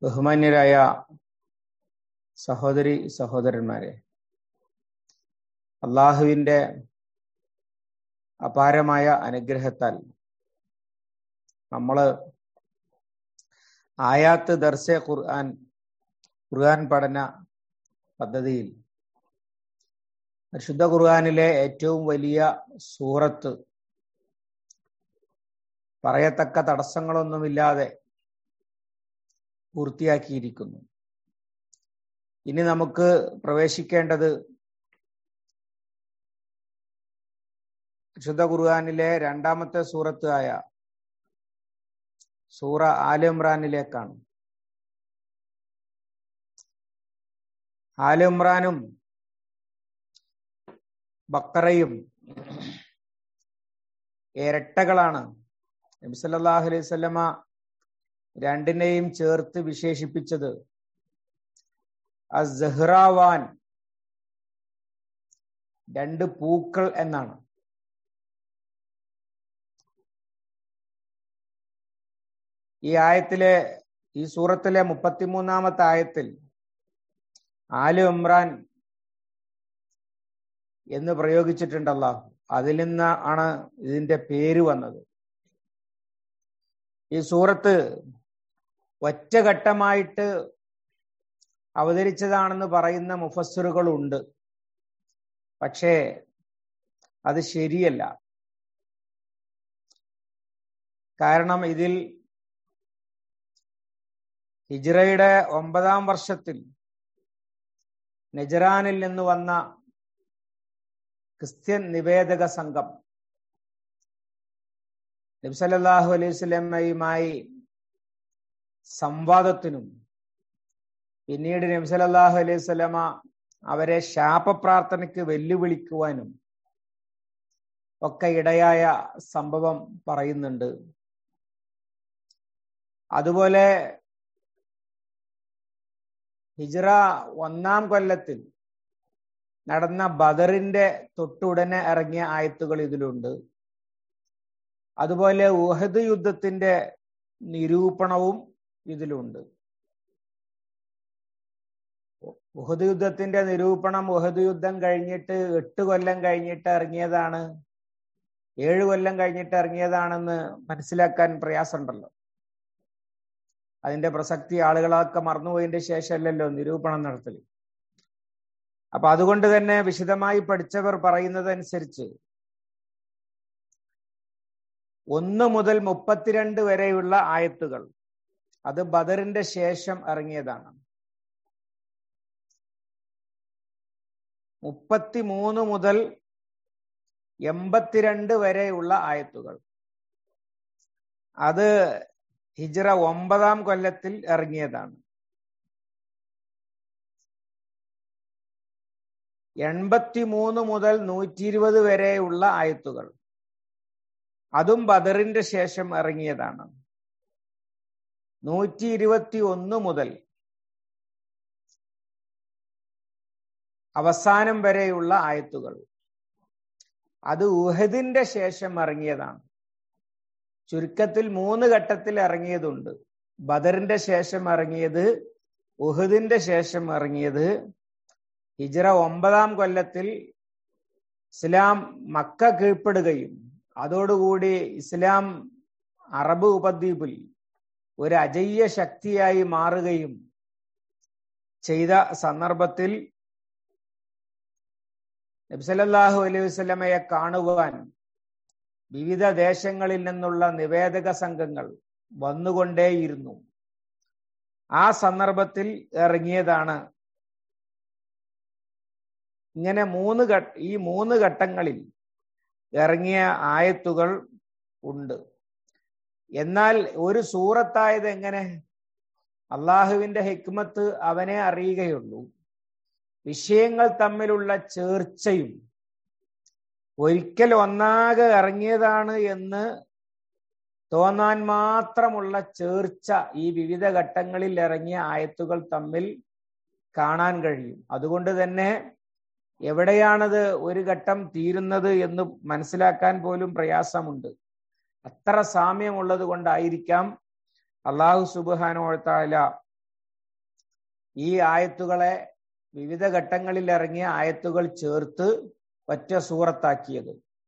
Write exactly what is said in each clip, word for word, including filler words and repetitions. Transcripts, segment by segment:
ബഹുമാന്യരായ സഹോദരി സഹോദരന്മാരെ, അള്ളാഹുവിന്റെ അപാരമായ അനുഗ്രഹത്താൽ നമ്മള് ആയാത്ത് ദർസെ ഖുർആൻ ഖുർആൻ പഠന പദ്ധതിയിൽ പരിശുദ്ധ ഖുർആനിലെ ഏറ്റവും വലിയ സൂറത്ത് പറയത്തക്ക തടസ്സങ്ങളൊന്നുമില്ലാതെ പൂർത്തിയാക്കിയിരിക്കുന്നു. ഇനി നമുക്ക് പ്രവേശിക്കേണ്ടത് പരിശുദ്ധ ഖുർആനിലെ രണ്ടാമത്തെ സൂറത്ത് ആയ സൂറ ആല ഇമ്രാനിലേക്കാണ്. ആല ഇമ്രാനും ബഖറയും ഇരട്ടകളാണ്. നബി സല്ലല്ലാഹു അലൈഹി വസല്ലമ രണ്ടിനെയും ചേർത്ത് വിശേഷിപ്പിച്ചത് അസ്സഹ്റാവാൻ, രണ്ട് പൂക്കൾ എന്നാണ്. ഈ ആയത്തിലെ ഈ സൂറത്തിലെ മുപ്പത്തിമൂന്നാമത്തെ ആയത്തിൽ ആല ഇമ്രാൻ എന്ന് പ്രയോഗിച്ചിട്ടുണ്ട് അല്ലാഹു. അതിൽ നിന്നാണ് ഇതിന്റെ പേര് വന്നത്. ഈ സൂറത്ത് ഒറ്റഘട്ടമായിട്ട് അവതരിച്ചതാണെന്ന് പറയുന്ന മുഫസ്സിറുകളുണ്ട്. പക്ഷേ അത് ശരിയല്ല. കാരണം ഇതിൽ ഹിജ്റയുടെ ഒമ്പതാം വർഷത്തിൽ നജറാനിൽ നിന്ന് വന്ന ക്രിസ്ത്യൻ നിവേദക സംഘം നബി സല്ലല്ലാഹു അലൈഹി വസല്ലമയുമായി സംവാദത്തിനും പിന്നീട് നബി സല്ലല്ലാഹു അലൈഹി വസല്ലമ അവരെ ശാപപ്രാർത്ഥനയ്ക്ക് വെല്ലുവിളിക്കുവാനും ഒക്കെ ഇടയായ സംഭവം പറയുന്നുണ്ട്. അതുപോലെ ഹിജ്റ ഒന്നാം കൊല്ലത്തിൽ നടന്ന ബദറിന്റെ തൊട്ടുടനെ ഇറങ്ങിയ ആയത്തുകൾ ഇതിലുണ്ട്. അതുപോലെ ഉഹദ് യുദ്ധത്തിന്റെ നിരൂപണവും ഇതിലുണ്ട്. ഉഹദ് യുദ്ധത്തിന്റെ നിരൂപണം ഉഹദ് യുദ്ധം കഴിഞ്ഞിട്ട് എട്ട് കൊല്ലം കഴിഞ്ഞിട്ട് ഇറങ്ങിയതാണ്, ഏഴ് കൊല്ലം കഴിഞ്ഞിട്ട് ഇറങ്ങിയതാണെന്ന് മനസ്സിലാക്കാൻ പ്രയാസമുണ്ടല്ലോ. അതിന്റെ പ്രസക്തി ആളുകളൊക്കെ മറന്നുപോയതിന്റെ ശേഷമല്ലല്ലോ നിരൂപണം നടത്തൽ. അപ്പൊ അതുകൊണ്ട് തന്നെ വിശദമായി പഠിച്ചവർ പറയുന്നതനുസരിച്ച് ഒന്ന് മുതൽ മുപ്പത്തിരണ്ട് വരെയുള്ള ആയത്തുകൾ അത് ബദറിന്റെ ശേഷം ഇറങ്ങിയതാണ്. മുപ്പത്തിമൂന്ന് മുതൽ എൺപത്തിരണ്ട് വരെയുള്ള ആയത്തുകൾ അത് ഹിജ്റ ഒമ്പതാം കൊല്ലത്തിൽ ഇറങ്ങിയതാണ്. എൺപത്തിമൂന്ന് മുതൽ നൂറ്റി ഇരുപത് വരെയുള്ള ആയത്തുകൾ അതും ബദറിന്റെ ശേഷം ഇറങ്ങിയതാണ്. നൂറ്റി ഇരുപത്തി ഒന്ന് മുതൽ അവസാനം വരെയുള്ള ആയത്തുകൾ അത് ഉഹദിന്റെ ശേഷം ഇറങ്ങിയതാണ്. ചുരുക്കത്തിൽ മൂന്ന് ഘട്ടത്തിൽ ഇറങ്ങിയതുണ്ട്. ബദറിന്റെ ശേഷം ഇറങ്ങിയത്, ഉഹദിന്റെ ശേഷം ഇറങ്ങിയത്, ഹിജ്റ ഒമ്പതാം കൊല്ലത്തിൽ ഇസ്ലാം മക്ക കീഴ്പ്പെടുകയും അതോടുകൂടി ഇസ്ലാം അറബ് ഉപദ്വീപിൽ ഒരു അജയ്യ ശക്തിയായി മാറുകയും ചെയ്ത സന്ദർഭത്തിൽ നബി സല്ലല്ലാഹു അലൈഹി വസല്ലമയെ കാണുവാൻ വിവിധ ദേശങ്ങളിൽ നിന്നുള്ള നിവേദക സംഘങ്ങൾ വന്നുകൊണ്ടേയിരുന്നു. ആ സന്ദർഭത്തിൽ ഇറങ്ങിയതാണ്. ഇങ്ങനെ മൂന്ന് ഘട്ട ഈ മൂന്ന് ഘട്ടങ്ങളിൽ ഇറങ്ങിയ ആയത്തുകൾ ഉണ്ട്. എന്നാൽ ഒരു സൂറത്തായത് എങ്ങനെ? അള്ളാഹുവിന്റെ ഹിക്മത്ത് അവനെ അറിയുകയുള്ളൂ. വിഷയങ്ങൾ തമ്മിലുള്ള ചേർച്ചയും ഒരിക്കൽ ഒന്നാകെ ഇറങ്ങിയതാണ് എന്ന് തോന്നാൻ മാത്രമുള്ള ചേർച്ച ഈ വിവിധ ഘട്ടങ്ങളിൽ ഇറങ്ങിയ ആയത്തുകൾ തമ്മിൽ കാണാൻ കഴിയും. അതുകൊണ്ട് തന്നെ എവിടെയാണത് ഒരു ഘട്ടം തീരുന്നത് എന്ന് മനസ്സിലാക്കാൻ പോലും പ്രയാസമുണ്ട്. അത്ര സാമ്യമുള്ളത് കൊണ്ടായിരിക്കാം അല്ലാഹു സുബ്ഹാനഹു വ തആല ഈ ആയത്തുകളെ വിവിധ ഘട്ടങ്ങളിൽ ഇറങ്ങിയ ആയത്തുകൾ ചേർത്ത് ഒറ്റ സൂറത്താക്കിയത്.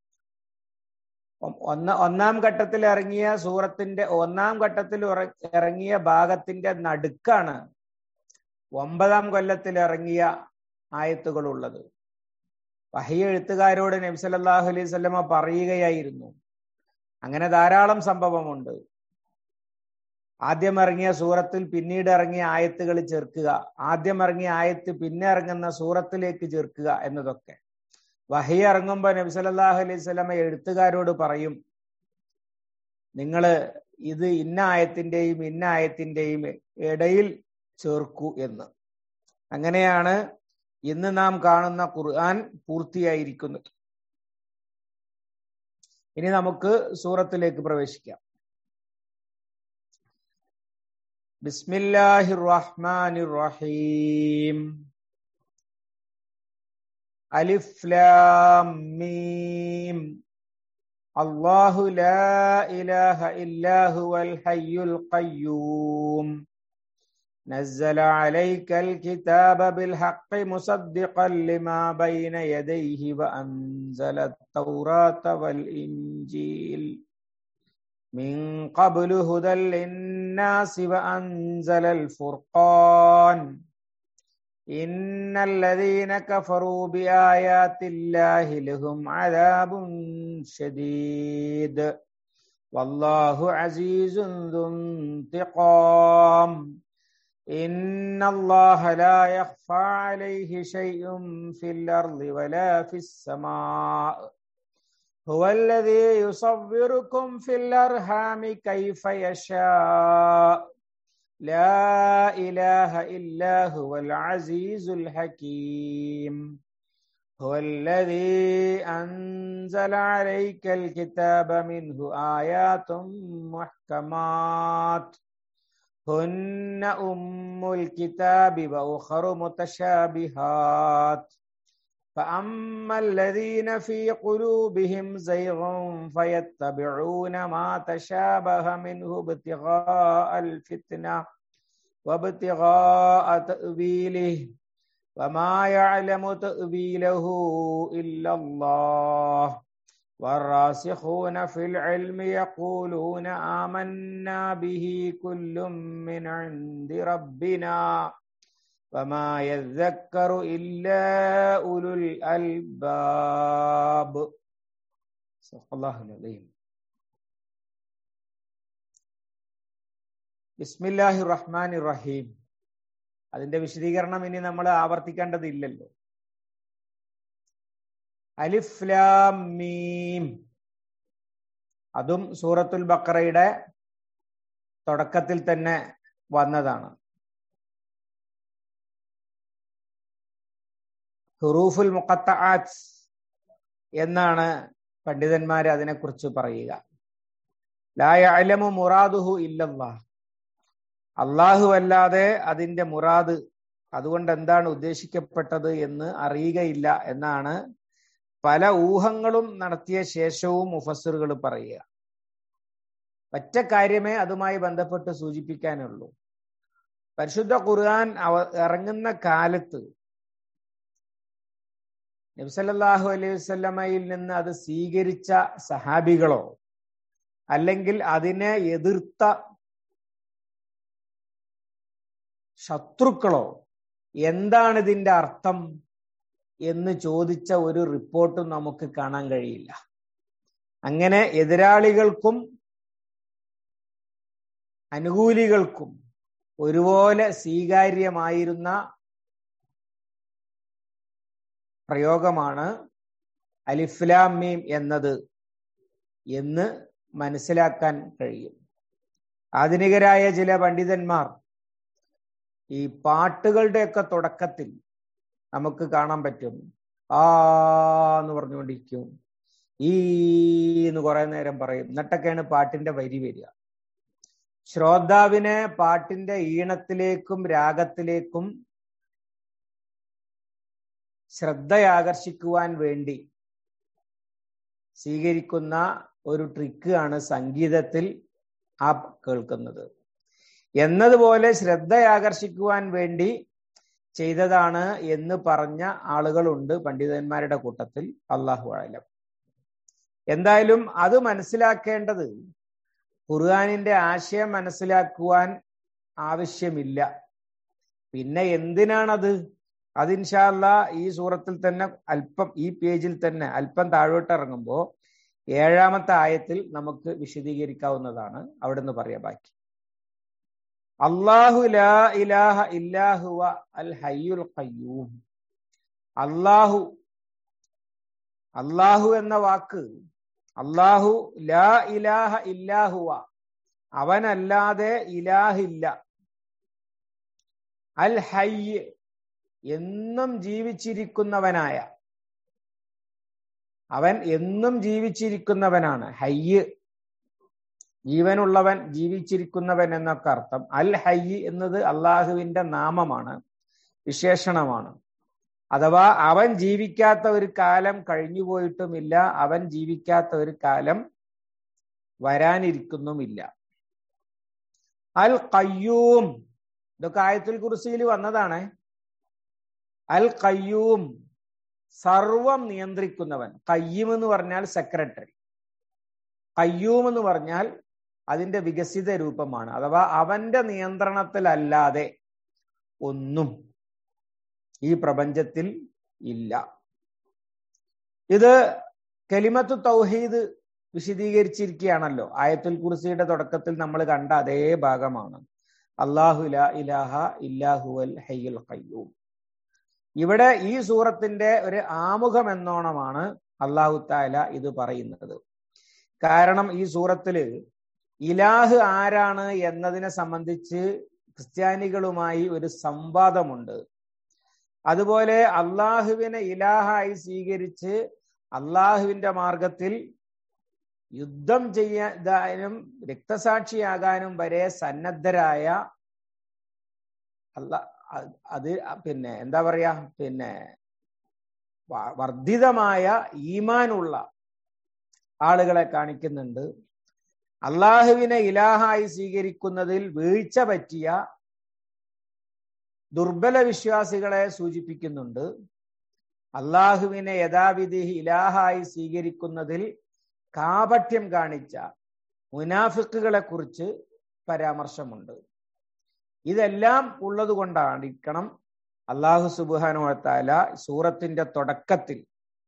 ഒന്ന ഒന്നാം ഘട്ടത്തിൽ ഇറങ്ങിയ സൂറത്തിന്റെ ഒന്നാം ഘട്ടത്തിൽ ഇറങ്ങിയ ഭാഗത്തിന്റെ നടുക്കാണ് ഒമ്പതാം കൊല്ലത്തിൽ ഇറങ്ങിയ ആയത്തുകൾ ഉള്ളത്. വഹി എഴുത്തുകാരോട് നബി സല്ലല്ലാഹു അലൈഹി വസല്ലമ പറയുകയായിരുന്നു, അങ്ങനെ ധാരാളം സംഭവമുണ്ട്. ആദ്യം ഇറങ്ങിയ സൂറത്തിൽ പിന്നീട് ഇറങ്ങിയ ആയത്തുകൾ ചേർക്കുക, ആദ്യം ഇറങ്ങിയ ആയത്ത് പിന്നെ ഇറങ്ങുന്ന സൂറത്തിലേക്ക് ചേർക്കുക എന്നതൊക്കെ. വഹി ഇറങ്ങുമ്പോ നബി സല്ലല്ലാഹു അലൈഹി വസല്ലമ എഴുത്തുകാരോട് പറയും, നിങ്ങള് ഇത് ഇന്ന ആയത്തിന്റെയും ഇന്ന ആയത്തിന്റെയും ഇടയിൽ ചേർക്കൂ എന്ന്. അങ്ങനെയാണ് ഇന്ന് നാം കാണുന്ന ഖുർആൻ പൂർത്തിയായിരിക്കുന്നത്. ഇനി നമുക്ക് സൂറത്തിലേക്ക് പ്രവേശിക്കാം. ബിസ്മില്ലാഹിർ റഹ്മാനിർ റഹീം. അലിഫ് ലാം മീം. അല്ലാഹു ലാ ഇലാഹ ഇല്ലാ ഹുവൽ ഹയ്യുൽ ഖയ്യൂം. نزل عليك الكتاب بالحق مصدقا لما بين يديه وأنزل التوراة والإنجيل من قبل هدى للناس وأنزل الفرقان إن الذين كفروا بآيات الله لهم عذاب شديد والله عزيز ذو انتقام إن الله لا يخفى عليه شيء في الأرض ولا في السماء هو الذي يصوركم في الأرحام كيف يشاء لا إله إلا هو العزيز الحكيم هو الذي أنزل عليك الكتاب منه آيات محكمات هن أم الكتاب وأخر متشابهات فأما الذين في قلوبهم زيغ فيتبعون ما تشابه منه ابتغاء الفتنة وابتغاء تأويله وما يعلم تأويله إلا الله والراسخون في العلم يقولون آمنا به كل من عند ربنا وما يذكر إلا أولو الألباب. صدق الله العظيم. ബിസ്മില്ലാഹിർ റഹ്മാനിർ റഹീം. അതിന്റെ വിശദീകരണം ഇനി നമ്മൾ ആവർത്തിക്കേണ്ടതില്ലല്ലോ. അലിഫ് ലാം മീം, അതും സൂറത്തുൽ ബഖറയുടെ തുടക്കത്തിൽ തന്നെ വന്നതാണ്. ഹുറൂഫുൽ മുഖത്തആത്ത് എന്നാണ് പണ്ഡിതന്മാർ അതിനെക്കുറിച്ച് പറയുക. ലാ യഅലമു മുറാദുഹു ഇല്ലല്ലാഹ്, അല്ലാഹു അല്ലാതെ അതിന്റെ മുറാദ്, അതുകൊണ്ട് എന്താണ് ഉദ്ദേശിക്കപ്പെട്ടത് എന്ന് അറിയുകയില്ല എന്നാണ് പല ഊഹങ്ങളും നടത്തിയ ശേഷവും മുഫസ്സിറുകൾ പറയുക. ഒറ്റ കാര്യമേ അതുമായി ബന്ധപ്പെട്ട് സൂചിപ്പിക്കാനുള്ളൂ. പരിശുദ്ധ ഖുർആൻ ഇറങ്ങുന്ന കാലത്ത് നബി സല്ലല്ലാഹു അലൈഹി വസല്ലമയിൽ നിന്ന് അത് സ്വീകരിച്ച സഹാബികളോ അല്ലെങ്കിൽ അതിനെ എതിർത്ത ശത്രുക്കളോ എന്താണ് ഇതിന്റെ അർത്ഥം എന്ന് ചോദിച്ച ഒരു റിപ്പോർട്ടും നമുക്ക് കാണാൻ കഴിയില്ല. അങ്ങനെ എതിരാളികൾക്കും അനുകൂലികൾക്കും ഒരുപോലെ സ്വീകാര്യമായിരുന്ന പ്രയോഗമാണ് അലിഫ് ലാം മീം എന്നത് എന്ന് മനസ്സിലാക്കാൻ കഴിയും. ആധുനികരായ ചില പണ്ഡിതന്മാർ ഈ പാട്ടുകളുടെയൊക്കെ തുടക്കത്തിൽ നമുക്ക് കാണാൻ പറ്റും ആ എന്ന് പറഞ്ഞുകൊണ്ടിരിക്കും, ഈ എന്ന് കുറെ നേരം പറയും, എന്നിട്ടൊക്കെയാണ് പാട്ടിന്റെ വരി വരിക. ശ്രോതാവിനെ പാട്ടിന്റെ ഈണത്തിലേക്കും രാഗത്തിലേക്കും ശ്രദ്ധയാകർഷിക്കുവാൻ വേണ്ടി സ്വീകരിക്കുന്ന ഒരു ട്രിക്ക് ആണ് സംഗീതത്തിൽ ആ കേൾക്കുന്നത്. എന്നതുപോലെ ശ്രദ്ധയാകർഷിക്കുവാൻ വേണ്ടി ചെയ്തതാണ് എന്ന് പറഞ്ഞ ആളുകളുണ്ട് പണ്ഡിതന്മാരുടെ കൂട്ടത്തിൽ. അല്ലാഹു അഅലം. എന്തായാലും അത് മനസ്സിലാക്കേണ്ടത് ഖുർആനിന്റെ ആശയം മനസ്സിലാക്കുവാൻ ആവശ്യമില്ല. പിന്നെ എന്തിനാണത്? അത് ഇൻഷാ അല്ലാഹ് ഈ സൂറത്തിൽ തന്നെ അല്പം, ഈ പേജിൽ തന്നെ അല്പം താഴോട്ട് ഇറങ്ങുമ്പോൾ ഏഴാമത്തെ ആയത്തിൽ നമുക്ക് വിശദീകരിക്കാവുന്നതാണ്. അവിടെ നിന്ന് പറയാം ബാക്കി. അല്ലാഹു ലാ ഇലാഹ ഇല്ലാ ഹുവ അൽ ഹയ്യുൽ ഖയ്യൂം. അല്ലാഹു, അല്ലാഹു എന്ന വാക്ക്, അല്ലാഹു ലാ ഇലാഹ ഇല്ലാ ഹുവ, അവനല്ലാതെ ഇലാഹില്ല. അൽ ഹയ്യ്, എന്നും ജീവിച്ചിരിക്കുന്നവനായ, അവൻ എന്നും ജീവിച്ചിരിക്കുന്നവനാണ്. ഹയ്യ് ജീവനുള്ളവൻ, ജീവിച്ചിരിക്കുന്നവൻ എന്നൊക്കെ അർത്ഥം. അൽ ഹയ്യ് എന്നത് അള്ളാഹുവിന്റെ നാമമാണ്, വിശേഷണമാണ്. അഥവാ അവൻ ജീവിക്കാത്ത ഒരു കാലം കഴിഞ്ഞുപോയിട്ടുമില്ല, അവൻ ജീവിക്കാത്ത ഒരു കാലം വരാനിരിക്കുന്നുമില്ല. അൽ ഖയ്യൂം, ഇതൊക്കെ ആയത്തുൽ കുർസിയിൽ വന്നതാണ്. അൽ ഖയ്യൂം, സർവം നിയന്ത്രിക്കുന്നവൻ. ഖയ്യിം എന്ന് പറഞ്ഞാൽ സെക്രട്ടറി, ഖയ്യൂം എന്ന് പറഞ്ഞാൽ അതിന്റെ വികസിത രൂപമാണ്. അഥവാ അവന്റെ നിയന്ത്രണത്തിലല്ലാതെ ഒന്നും ഈ പ്രപഞ്ചത്തിൽ ഇല്ല. ഇത് കലിമത്തു തൗഹീദ് വിശദീകരിച്ചിരിക്കുകയാണല്ലോ. ആയത്തുൽ കുർസിയുടെ തുടക്കത്തിൽ നമ്മൾ കണ്ട അതേ ഭാഗമാണ്. അല്ലാഹു ലാ ഇലാഹ ഇല്ലാ ഹുവൽ ഹയ്യുൽ ഖയ്യൂം. ഇവിടെ ഈ സൂറത്തിന്റെ ഒരു ആമുഖം എന്നോണമാണ് അല്ലാഹു തആല ഇത് പറയുന്നത്. കാരണം ഈ സൂറത്തില് ഇലാഹ് ആരാണ് എന്നതിനെ സംബന്ധിച്ച് ക്രിസ്ത്യാനികളുമായി ഒരു സംവാദമുണ്ട്. അതുപോലെ അള്ളാഹുവിനെ ഇലാഹായി സ്വീകരിച്ച് അള്ളാഹുവിന്റെ മാർഗത്തിൽ യുദ്ധം ചെയ്യാനും രക്തസാക്ഷിയാകാനും വരെ സന്നദ്ധരായ അല്ലാ അത് പിന്നെ എന്താ പറയാ പിന്നെ വർദ്ധിതമായ ഈമാനുള്ള ആളുകളെ കാണിക്കുന്നുണ്ട്. അള്ളാഹുവിനെ ഇലാഹായി സ്വീകരിക്കുന്നതിൽ വീഴ്ച പറ്റിയ ദുർബല വിശ്വാസികളെ സൂചിപ്പിക്കുന്നുണ്ട്. അള്ളാഹുവിനെ യഥാവിധി ഇലാഹായി സ്വീകരിക്കുന്നതിൽ കാപട്യം കാണിച്ച മുനാഫിക്കുകളെ കുറിച്ച് പരാമർശമുണ്ട്. ഇതെല്ലാം ഉള്ളത് കൊണ്ടായിരിക്കണം അല്ലാഹു സുബ്ഹാനഹു വ തആല സൂറത്തിന്റെ തുടക്കത്തിൽ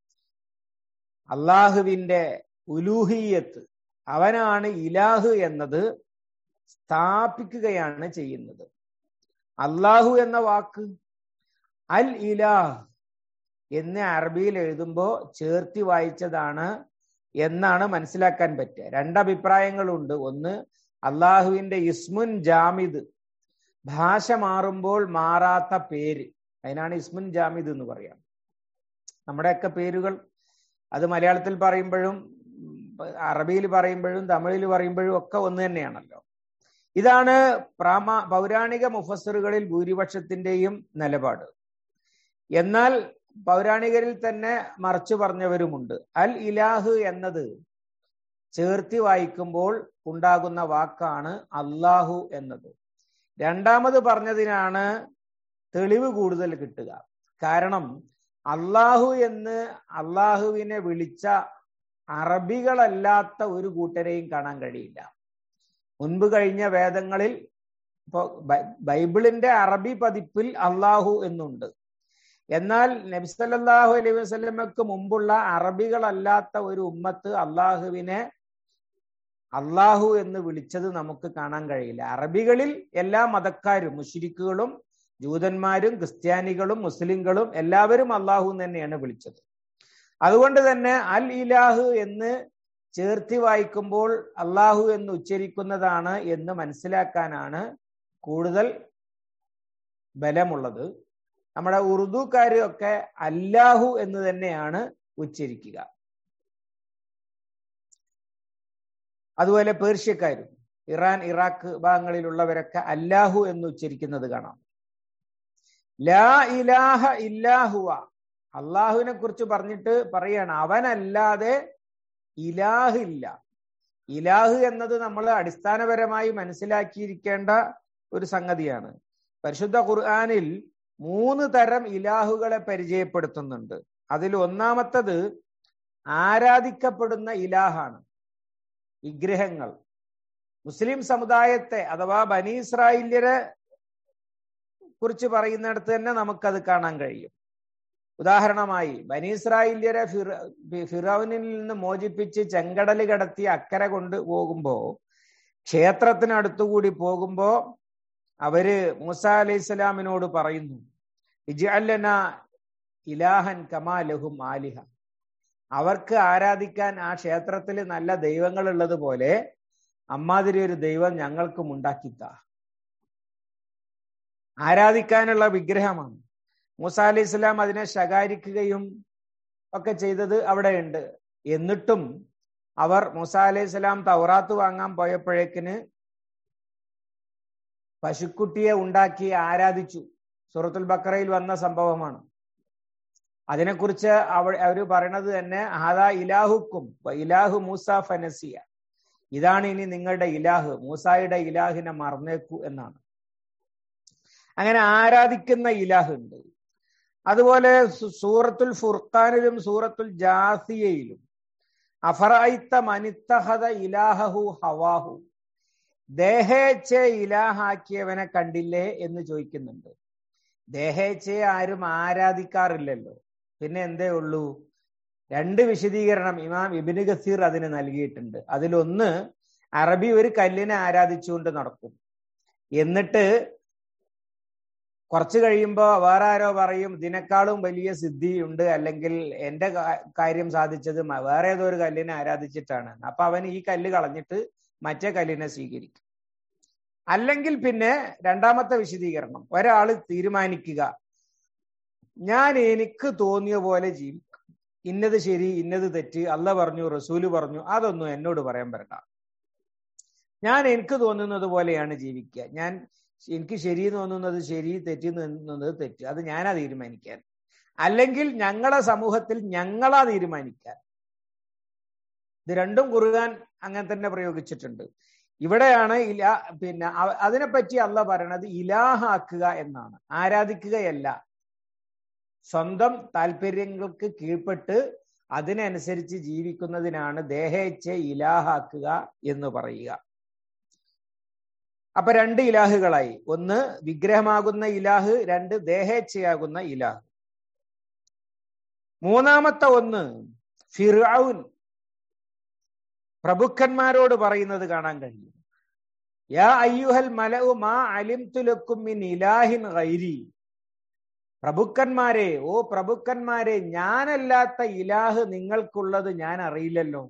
അള്ളാഹുവിന്റെ ഉലൂഹിയത്ത്, അവനാണ് ഇലാഹ് എന്നത് സ്ഥാപിക്കുകയാണ് ചെയ്യുന്നത്. അല്ലാഹു എന്ന വാക്ക് അൽ ഇലാഹ് എന്ന് അറബിയിൽ എഴുതുമ്പോൾ ചേർത്തി വായിച്ചതാണ് എന്നാണ് മനസ്സിലാക്കാൻ പറ്റുക. രണ്ടഭിപ്രായങ്ങളുണ്ട്. ഒന്ന്, അള്ളാഹുവിന്റെ ഇസ്മുൻ ജാമിദ്, ഭാഷ മാറുമ്പോൾ മാറാത്ത പേര്, അതിനാണ് ഇസ്മുൻ ജാമിദ് എന്ന് പറയാം. നമ്മുടെയൊക്കെ പേരുകൾ അത് മലയാളത്തിൽ പറയുമ്പോഴും അറബിയിൽ പറയുമ്പോഴും തമിഴിൽ പറയുമ്പോഴും ഒക്കെ ഒന്ന് തന്നെയാണല്ലോ. ഇതാണ് പ്രാമാ പൗരാണിക മുഫസ്സിറുകളിൽ ഭൂരിപക്ഷത്തിന്റെയും നിലപാട്. എന്നാൽ പൗരാണികരിൽ തന്നെ മറിച്ചു പറഞ്ഞവരുമുണ്ട്. അൽ ഇലാഹ് എന്നത് ചേർത്തി വായിക്കുമ്പോൾ ഉണ്ടാകുന്ന വാക്കാണ് അല്ലാഹു എന്നത്. രണ്ടാമത് പറഞ്ഞതിനാണ് തെളിവ് കൂടുതൽ കിട്ടുക. കാരണം അല്ലാഹു എന്ന് അള്ളാഹുവിനെ വിളിച്ച അറബികളല്ലാത്ത ഒരു കൂട്ടരെയും കാണാൻ കഴിയില്ല. മുൻപ് കഴിഞ്ഞ വേദങ്ങളിൽ ഇപ്പൊ ബൈബിളിന്റെ അറബി പതിപ്പിൽ അല്ലാഹു എന്നുണ്ട്. എന്നാൽ നബി സല്ലല്ലാഹു അലൈഹി വസല്ലമക്ക് മുമ്പുള്ള അറബികളല്ലാത്ത ഒരു ഉമ്മത്ത് അള്ളാഹുവിനെ അല്ലാഹു എന്ന് വിളിച്ചത് നമുക്ക് കാണാൻ കഴിയില്ല. അറബികളിൽ എല്ലാ മതക്കാരും, മുശ്രിക്കുകളും ജൂതന്മാരും ക്രിസ്ത്യാനികളും മുസ്ലിങ്ങളും എല്ലാവരും അല്ലാഹു തന്നെയാണ് വിളിച്ചത്. അതുകൊണ്ട് തന്നെ അൽ ഇലാഹ് എന്ന് ചേർത്തി വായിക്കുമ്പോൾ അല്ലാഹു എന്ന് ഉച്ചരിക്കുന്നതാണ് എന്ന് മനസ്സിലാക്കാനാണ് കൂടുതൽ ബലമുള്ളത്. നമ്മുടെ ഉറുദുക്കാരും ഒക്കെ അല്ലാഹു എന്ന് തന്നെയാണ് ഉച്ചരിക്കുക. അതുപോലെ പേർഷ്യക്കാരും ഇറാൻ ഇറാഖ് ഭാഗങ്ങളിലുള്ളവരൊക്കെ അല്ലാഹു എന്ന് ഉച്ചരിക്കുന്നത് കാണാം. ലാ ഇലാഹ ഇല്ലാഹുവ, അള്ളാഹുവിനെ കുറിച്ച് പറഞ്ഞിട്ട് പറയാണ് അവനല്ലാതെ ഇലാഹ് ഇല്ല. ഇലാഹ് എന്നത് നമ്മൾ അടിസ്ഥാനപരമായി മനസ്സിലാക്കിയിരിക്കേണ്ട ഒരു സംഗതിയാണ്. പരിശുദ്ധ ഖുർആനിൽ മൂന്ന് തരം ഇലാഹുകളെ പരിചയപ്പെടുത്തുന്നുണ്ട്. അതിൽ ഒന്നാമത്തത് ആരാധിക്കപ്പെടുന്ന ഇലാഹാണ്, വിഗ്രഹങ്ങൾ. മുസ്ലിം സമുദായത്തെ അഥവാ ബനി ഇസ്രായേല്യരെ കുറിച്ച് പറയുന്നിടത്ത് തന്നെ നമുക്കത് കാണാൻ കഴിയും. ഉദാഹരണമായി ബനി ഇസ്രായേല്യരെ ഫിറ ഫിറൗനിൽ നിന്ന് മോചിപ്പിച്ച് ചെങ്കടൽ കടത്തി അക്കരെ കൊണ്ട് പോകുമ്പോ, ക്ഷേത്രത്തിനടുത്തുകൂടി പോകുമ്പോ അവര് മൂസ അലൈഹി സ്വലാമിനോട് പറയുന്നു, ഇജ്അൽ ലനാ ഇലാഹൻ കമാ ലഹും ആലിഹ. അവർക്ക് ആരാധിക്കാൻ ആ ക്ഷേത്രത്തിൽ നല്ല ദൈവങ്ങൾ ഉള്ളത് പോലെ അമ്മാതിരി ഒരു ദൈവം ഞങ്ങൾക്കും ഉണ്ടാക്കിത്താ. ആരാധിക്കാനുള്ള വിഗ്രഹമാണ്. മൂസ അലൈഹി സ്വലാം അതിനെ ശകാരിക്കുകയും ഒക്കെ ചെയ്തത് അവിടെയുണ്ട്. എന്നിട്ടും അവർ മൂസ അലൈഹി സ്വലാം തൗറാത്ത് വാങ്ങാൻ പോയപ്പോഴേക്കിന് പശുക്കുട്ടിയെ ഉണ്ടാക്കി ആരാധിച്ചു. സൂറത്തുൽ ബഖറയിൽ വന്ന സംഭവമാണ്. അതിനെക്കുറിച്ച് അവ അവര് പറയണത് തന്നെ ഹാദാ ഇലാഹുക്കും ഇലാഹു മൂസ ഫനസിയ, ഇതാണ് ഇനി നിങ്ങളുടെ ഇലാഹ്, മൂസായുടെ ഇലാഹിനെ മറന്നേക്കൂ എന്നാണ്. അങ്ങനെ ആരാധിക്കുന്ന ഇലാഹ് ഉണ്ട്. അതുപോലെ സൂറത്തുൽ ഫുർഖാനിലും സൂറത്തുൽ ജാസിയയിലും അഫറഅയ്ത മനിത്തഖദ ഇലാഹു ഹവാഹു, ദേഹേച്ഛയെ ഇലാഹാക്കിയവനെ കണ്ടില്ലേ എന്ന് ചോദിക്കുന്നുണ്ട്. ദേഹേച്ഛയെ ആരും ആരാധിക്കാറില്ലല്ലോ, പിന്നെ എന്തേ ഉള്ളൂ? രണ്ട് വിശദീകരണം ഇമാം ഇബ്നു കസീർ അതിന് നൽകിയിട്ടുണ്ട്. അതിലൊന്ന്, അറബി ഒരു കല്ലിനെ ആരാധിച്ചുകൊണ്ട് നടക്കും. എന്നിട്ട് കുറച്ച് കഴിയുമ്പോ വേറെ ആരോ പറയും ഇതിനേക്കാളും വലിയ സിദ്ധിയുണ്ട്, അല്ലെങ്കിൽ എന്റെ കാര്യം സാധിച്ചത് വേറെ ഏതോ ഒരു കല്ലിനെ ആരാധിച്ചിട്ടാണ്. അപ്പൊ അവൻ ഈ കല്ല് കളഞ്ഞിട്ട് മറ്റേ കല്ലിനെ സ്വീകരിക്കും. അല്ലെങ്കിൽ പിന്നെ രണ്ടാമത്തെ വിശദീകരണം, ഒരാൾ തീരുമാനിക്കുക ഞാൻ എനിക്ക് തോന്നിയ പോലെ ജീവിക്കും, ഇന്നത് ശരി ഇന്നത് തെറ്റ്, അല്ല പറഞ്ഞു റസൂല് പറഞ്ഞു, അതൊന്നും എന്നോട് പറയാൻ പറ്റണ്ട, ഞാൻ എനിക്ക് തോന്നുന്നത് പോലെയാണ് ജീവിക്കുക, ഞാൻ എനിക്ക് ശരി തോന്നുന്നത് ശരി, തെറ്റ് തോന്നുന്നത് തെറ്റ്, അത് ഞാനാ തീരുമാനിക്കാൻ, അല്ലെങ്കിൽ ഞങ്ങളെ സമൂഹത്തിൽ ഞങ്ങളാ തീരുമാനിക്കാൻ. ഇത് രണ്ടും ഖുർആൻ അങ്ങനെ തന്നെ പ്രയോഗിച്ചിട്ടുണ്ട്. ഇവിടെയാണ് ഇലാ പിന്നെ അതിനെപ്പറ്റി അള്ളാഹ് പറയണത് ഇലാഹാക്കുക എന്നാണ്, ആരാധിക്കുകയല്ല. സ്വന്തം താല്പര്യങ്ങൾക്ക് കീഴ്പ്പെട്ട് അതിനനുസരിച്ച് ജീവിക്കുന്നതിനാണ് ദേഹേച്ഛ ഇലാഹാക്കുക എന്ന് പറയുക. അപ്പൊ രണ്ട് ഇലാഹുകളായി, ഒന്ന് വിഗ്രഹമാകുന്ന ഇലാഹ്, രണ്ട് ദേഹേച്ഛയാകുന്ന ഇലാഹ്. മൂന്നാമത്തെ ഒന്ന് ഫിർഔൻ പ്രഭുക്കന്മാരോട് പറയുന്നത് കാണാൻ കഴിയും. യാ അയ്യുഹൽ മലഉ മാ അലിംതു ലക്കും മിൻ ഇലാഹിൻ ഗൈരി, പ്രഭുക്കന്മാരെ, ഓ പ്രഭുക്കന്മാരെ, ഞാനല്ലാത്ത ഇലാഹ് നിങ്ങൾക്കുള്ളത് ഞാൻ അറിയില്ലല്ലോ.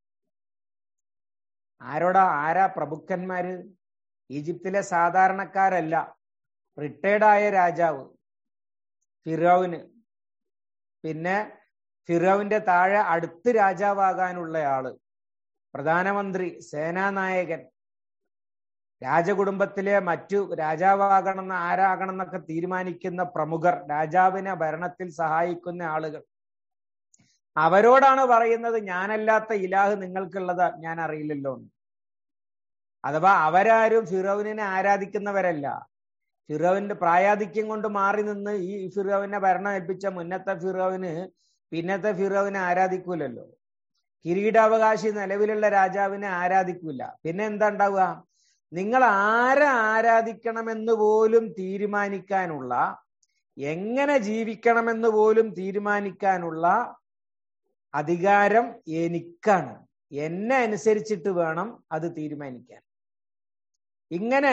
ആരോടാ? ആരാ പ്രഭുക്കന്മാര്? ഈജിപ്തിലെ സാധാരണക്കാരല്ല, റിട്ടയർഡായ രാജാവ് ഫിറൗന്, പിന്നെ ഫിറൗന്റെ താഴെ അടുത്ത് രാജാവാകാനുള്ള ആള്, പ്രധാനമന്ത്രി, സേനാനായകൻ, രാജകുടുംബത്തിലെ മറ്റു രാജാവാകണമെന്ന് ആരാകണം എന്നൊക്കെ തീരുമാനിക്കുന്ന പ്രമുഖർ, രാജാവിനെ ഭരണത്തിൽ സഹായിക്കുന്ന ആളുകൾ, അവരോടാണ് പറയുന്നത് ഞാനല്ലാത്ത ഇലാഹ് നിങ്ങൾക്കുള്ളത് ഞാൻ അറിയില്ലല്ലോ. അഥവാ അവരാരും ഫിറൗനിനെ ആരാധിക്കുന്നവരല്ല. ഫിറൗവിന്റെ പ്രായാധിക്യം കൊണ്ട് മാറി നിന്ന് ഈ ഫിറൗവിനെ ഭരണം ഏൽപ്പിച്ച മുന്നത്തെ ഫിറൗവിന് പിന്നത്തെ ഫിറൗവിനെ ആരാധിക്കൂലല്ലോ. കിരീടാവകാശി നിലവിലുള്ള രാജാവിനെ ആരാധിക്കൂല. പിന്നെ എന്താ ഉണ്ടാവുക? നിങ്ങൾ ആരെ ആരാധിക്കണമെന്ന് പോലും തീരുമാനിക്കാനുള്ള, എങ്ങനെ ജീവിക്കണമെന്ന് പോലും തീരുമാനിക്കാനുള്ള അധികാരം എനിക്കാണ്, എന്നെ അനുസരിച്ചിട്ട് വേണം അത് തീരുമാനിക്കാൻ. ഇങ്ങനെ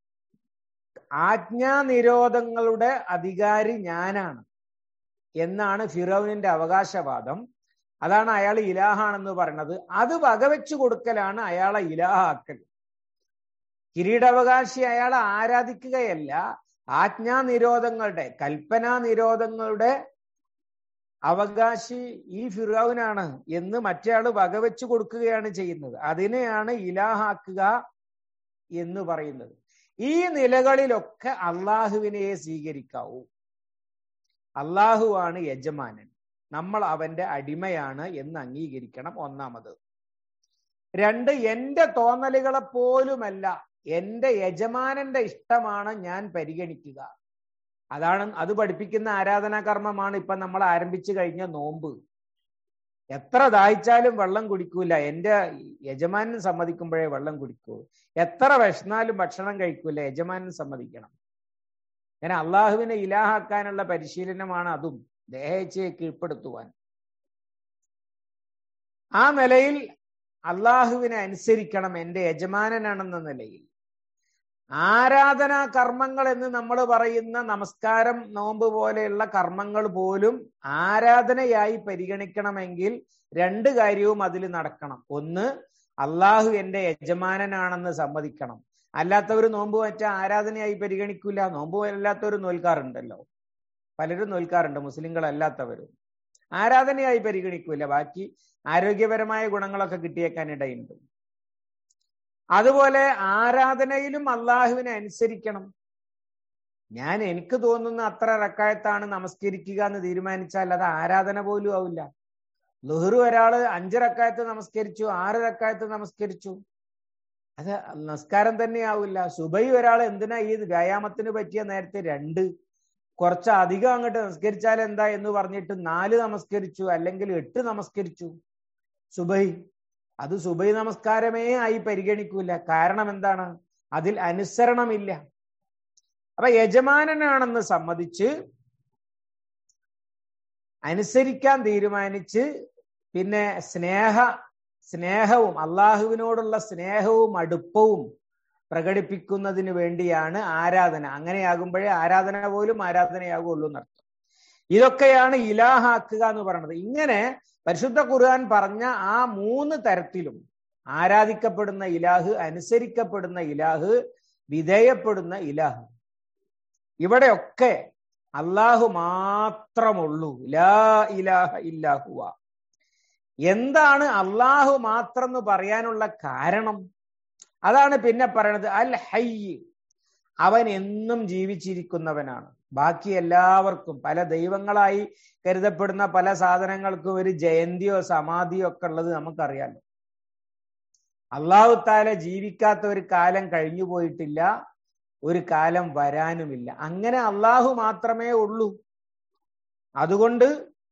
ആജ്ഞാനിരോധങ്ങളുടെ അധികാരി ഞാനാണ് എന്നാണ് ഫിറൗനിന്റെ അവകാശവാദം. അതാണ് അയാൾ ഇലാഹാണെന്ന് പറയുന്നത്. അത് വകവെച്ചു കൊടുക്കലാണ് അയാളെ ഇലാഹാക്കൽ. കിരീടാവകാശി അയാളെ ആരാധിക്കുകയല്ല, ആജ്ഞാനിരോധങ്ങളുടെ, കൽപ്പനാ നിരോധങ്ങളുടെ അവകാശി ഈ ഫിറൗനാണ് എന്ന് മറ്റേയാള് വകവെച്ചു കൊടുക്കുകയാണ് ചെയ്യുന്നത്. അതിനെയാണ് ഇലാഹാക്കുക എന്ന് പറയുന്നത്. ഈ നിലകളിലൊക്കെ അള്ളാഹുവിനെ സ്വീകരിക്കാവൂ. അള്ളാഹുവാണ് യജമാനൻ, നമ്മൾ അവന്റെ അടിമയാണ് എന്ന് അംഗീകരിക്കണം. ഒന്നാമത്. രണ്ട്, എന്റെ തോന്നലുകളെ പോലുമല്ല, എന്റെ യജമാനന്റെ ഇഷ്ടമാണ് ഞാൻ പരിഗണിക്കുക. അതാണ് അത് പഠിപ്പിക്കുന്ന ആരാധനാ കർമ്മമാണ് ഇപ്പൊ നമ്മൾ ആരംഭിച്ചു കഴിഞ്ഞ നോമ്പ്. എത്ര ദാഹിച്ചാലും വെള്ളം കുടിക്കൂല, എന്റെ യജമാനൻ സമ്മതിക്കുമ്പോഴേ വെള്ളം കുടിക്കൂ. എത്ര വിശന്നാലും ഭക്ഷണം കഴിക്കൂല, യജമാനൻ സമ്മതിക്കണം. അങ്ങനെ അള്ളാഹുവിനെ ഇലാഹാക്കാനുള്ള പരിശീലനമാണ് അതും, ദേഹേച്ഛയെ കീഴ്പ്പെടുത്തുവാൻ. ആ നിലയിൽ അള്ളാഹുവിനെ അനുസരിക്കണം എന്റെ യജമാനനാണെന്ന നിലയിൽ. ആരാധനാ കർമ്മങ്ങൾ എന്ന് നമ്മൾ പറയുന്ന നമസ്കാരം, നോമ്പ് പോലെയുള്ള കർമ്മങ്ങൾ പോലും ആരാധനയായി പരിഗണിക്കണമെങ്കിൽ രണ്ട് കാര്യവും അതിൽ നടക്കണം. ഒന്ന്, അള്ളാഹു എന്റെ യജമാനനാണെന്ന് സമ്മതിക്കണം. അല്ലാത്തവർ നോമ്പ് മറ്റ ആരാധനയായി പരിഗണിക്കൂല. നോമ്പ് അല്ലാത്തവർ നോൽക്കാറുണ്ടല്ലോ, പലരും നോൽക്കാറുണ്ട്, മുസ്ലിങ്ങളല്ലാത്തവരും ആരാധനയായി പരിഗണിക്കൂല. ബാക്കി ആരോഗ്യപരമായ ഗുണങ്ങളൊക്കെ കിട്ടിയേക്കാനിടയുണ്ട്. അതുപോലെ ആരാധനയിലും അള്ളാഹുവിനെ അനുസരിക്കണം. ഞാൻ എനിക്ക് തോന്നുന്ന അത്ര റക്കായത്താണ് നമസ്കരിക്കുക എന്ന് തീരുമാനിച്ചാൽ അത് ആരാധന പോലും ആവില്ല. ളുഹ്ർ ഒരാള് അഞ്ച് റക്കായത്ത് നമസ്കരിച്ചു, ആറ് റക്കായത്ത് നമസ്കരിച്ചു, അത് നമസ്കാരം തന്നെ ആവില്ല. സുബൈ ഒരാൾ എന്തിനാ ഈ വ്യായാമത്തിന് പറ്റിയ നേരത്തെ രണ്ട് കുറച്ച് അധികം അങ്ങോട്ട് നമസ്കരിച്ചാൽ എന്താ എന്ന് പറഞ്ഞിട്ട് നാല് നമസ്കരിച്ചു, അല്ലെങ്കിൽ എട്ട് നമസ്കരിച്ചു സുബൈ. അത് സുബൈ നമസ്കാരമേ ആയി പരിഗണിക്കൂല. കാരണം എന്താണ്? അതിൽ അനുസരണമില്ല. അപ്പൊ യജമാനനാണെന്ന് സമ്മതിച്ച് അനുസരിക്കാൻ തീരുമാനിച്ച് പിന്നെ സ്നേഹ സ്നേഹവും അള്ളാഹുവിനോടുള്ള സ്നേഹവും അടുപ്പവും പ്രകടിപ്പിക്കുന്നതിന് വേണ്ടിയാണ് ആരാധന. അങ്ങനെയാകുമ്പോഴേ ആരാധന പോലും ആരാധനയാകുള്ളൂ എന്നർത്ഥം. ഇതൊക്കെയാണ് ഇലാഹാക്കുക എന്ന് പറയുന്നത്. ഇങ്ങനെ പരിശുദ്ധ ഖുർആൻ പറഞ്ഞ ആ മൂന്ന് തരത്തിലും ആരാധിക്കപ്പെടുന്ന ഇലാഹ്, അനുസരിക്കപ്പെടുന്ന ഇലാഹ്, വിധേയപ്പെടുന്ന ഇലാഹ്, ഇവിടെയൊക്കെ അള്ളാഹു മാത്രമുള്ളൂ. ലാ ഇലാഹ ഇല്ലാ ഹുവ. എന്താണ് അള്ളാഹു മാത്രം എന്ന് പറയാനുള്ള കാരണം? അതാണ് പിന്നെ പറയണത് അൽ ഹയ്യ്, അവൻ എന്നും ജീവിച്ചിരിക്കുന്നവനാണ്. ബാക്കി എല്ലാവർക്കും പല ദൈവങ്ങളായി കരുതപ്പെടുന്ന പല സാധനങ്ങൾക്കും ഒരു ജയന്തിയോ സമാധിയോ ഒക്കെ ഉള്ളത് നമുക്കറിയാലോ. അള്ളാഹു താല ജീവിക്കാത്ത ഒരു കാലം കഴിഞ്ഞു പോയിട്ടില്ല, ഒരു കാലം വരാനുമില്ല. അങ്ങനെ അള്ളാഹു മാത്രമേ ഉള്ളൂ. അതുകൊണ്ട്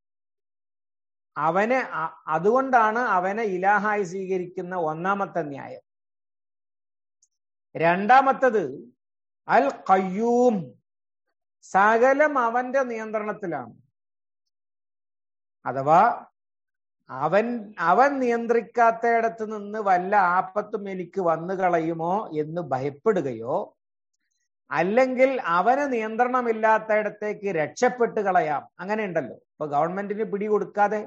അവനെ അതുകൊണ്ടാണ് അവനെ ഇലാഹായി സ്വീകരിക്കുന്ന ഒന്നാമത്തെ ന്യായം. രണ്ടാമത്തത് അൽ ഖയ്യൂം, സകലം അവന്റെ നിയന്ത്രണത്തിലാണ്. അഥവാ അവൻ അവൻ നിയന്ത്രിക്കാത്തയിടത്ത് നിന്ന് വല്ല ആപത്തും എനിക്ക് വന്നു കളയുമോ എന്ന് ഭയപ്പെടുകയോ, അല്ലെങ്കിൽ അവന് നിയന്ത്രണമില്ലാത്തയിടത്തേക്ക് രക്ഷപ്പെട്ട് കളയാം. അങ്ങനെ ഉണ്ടല്ലോ. ഇപ്പൊ ഗവൺമെന്റിന് പിടികൊടുക്കാതെ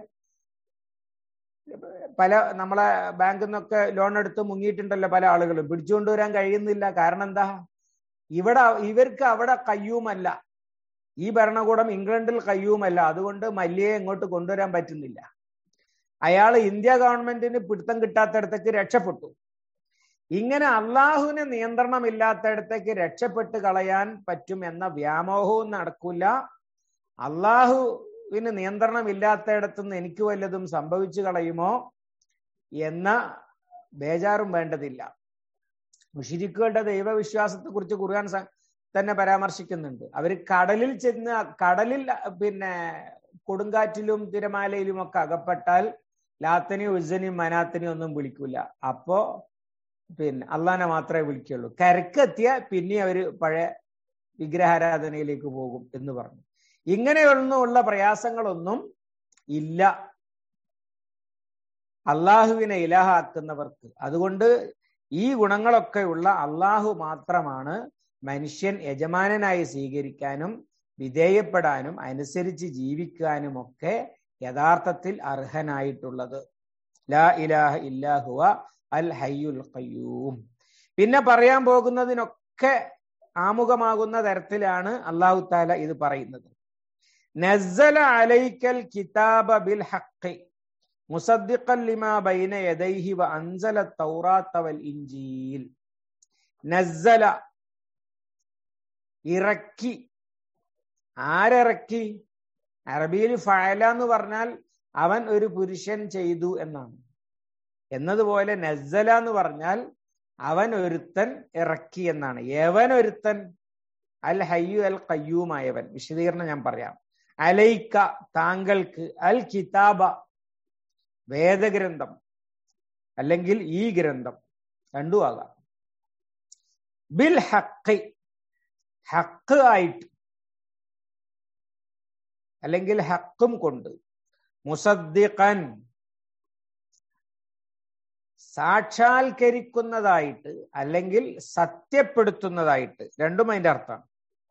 പല നമ്മളെ ബാങ്കിൽ നിന്നൊക്കെ ലോൺ എടുത്ത് മുങ്ങിയിട്ടുണ്ടല്ലോ പല ആളുകളും. പിടിച്ചുകൊണ്ടുവരാൻ കഴിയുന്നില്ല. കാരണം എന്താ? ഇവിടെ ഇവർക്ക് അവിടെ കയ്യൂമല്ല, ഈ ഭരണകൂടം ഇംഗ്ലണ്ടിൽ കയ്യൂമല്ല. അതുകൊണ്ട് മല്യയെ ഇങ്ങോട്ട് കൊണ്ടുവരാൻ പറ്റുന്നില്ല. അയാൾ ഇന്ത്യ ഗവൺമെന്റിന് പിടുത്തം കിട്ടാത്തയിടത്തേക്ക് രക്ഷപ്പെട്ടു. ഇങ്ങനെ അള്ളാഹുവിന് നിയന്ത്രണമില്ലാത്തയിടത്തേക്ക് രക്ഷപ്പെട്ട് കളയാൻ പറ്റും എന്ന വ്യാമോഹവും നടക്കില്ല. അള്ളാഹുവിന് നിയന്ത്രണമില്ലാത്തയിടത്തുനിന്ന് എനിക്ക് വല്ലതും സംഭവിച്ചു കളയുമോ എന്ന ബേജാറും വേണ്ടതില്ല. മുശ്രിക്കുകളുടെ ദൈവവിശ്വാസത്തെ കുറിച്ച് ഖുർആൻ തന്നെ പരാമർശിക്കുന്നുണ്ട്. അവര് കടലിൽ ചെന്ന് കടലിൽ പിന്നെ കൊടുങ്കാറ്റിലും തിരമാലയിലും ഒക്കെ അകപ്പെട്ടാൽ ലാത്തനെയും ഉസ്സനെയും മനാത്തിനെയും ഒന്നും വിളിക്കൂല. അപ്പോ പിന്നെ അള്ളാനെ മാത്രമേ വിളിക്കുള്ളൂ. കരക്കെത്തിയ പിന്നെ അവര് പഴയ വിഗ്രഹാരാധനയിലേക്ക് പോകും എന്ന് പറഞ്ഞു. ഇങ്ങനെയൊന്നുള്ള പ്രയാസങ്ങളൊന്നും ഇല്ല അള്ളാഹുവിനെ ഇലാഹാക്കുന്നവർക്ക്. അതുകൊണ്ട് ഈ ഗുണങ്ങളൊക്കെയുള്ള അള്ളാഹു മാത്രമാണ് മനുഷ്യൻ യജമാനനായി സ്വീകരിക്കാനും വിധേയപ്പെടാനും അനുസരിച്ച് ജീവിക്കാനും ഒക്കെ യഥാർത്ഥത്തിൽ അർഹനായിട്ടുള്ളത്. ലാ ഇലാഹ ഇല്ലാ ഹുവ അൽ ഹയ്യുൽ ഖയ്യൂം. പിന്നെ പറയാൻ പോകുന്നതിനൊക്കെ ആമുഖമാകുന്ന തരത്തിലാണ് അല്ലാഹു തആല ഇത് പറയുന്നത്. നസ്സല അലൈക്കൽ കിതാബ ബിൽ ഹഖ് മുസദ്ദിഖൻ ലിമാ ബൈന യദൈഹി വ അൻസല തൗറാത്ത വൽ ഇൻജീൽ. നസ്സല, ഇറക്കി. ആരിറക്കി? അറബിയിൽ ഫഅല എന്ന് പറഞ്ഞാൽ അവൻ ഒരു പുരുഷൻ ചെയ്തു എന്നാണ്. എന്നതുപോലെ നസ്സല എന്ന് പറഞ്ഞാൽ അവൻ ഒരുത്തൻ ഇറക്കി എന്നാണ്. എവൻ ഒരുത്തൻ? അൽ ഹയ്യു അൽ ഖയ്യൂമായവൻ. വിശദീകരണം ഞാൻ പറയാം. അലൈക്ക താങ്കൾക്ക്, അൽ കിതാബ വേദഗ്രന്ഥം അല്ലെങ്കിൽ ഈ ഗ്രന്ഥം, രണ്ടും ആകാം. ബിൽ ഹഖ് ഹഖ് ആയിട്ട് അല്ലെങ്കിൽ ഹക്കും കൊണ്ട്, മുസദ്ദിഖൻ സാക്ഷാത്കരിക്കുന്നതായിട്ട് അല്ലെങ്കിൽ സത്യപ്പെടുത്തുന്നതായിട്ട്, രണ്ടും അതിന്റെ അർത്ഥമാണ്.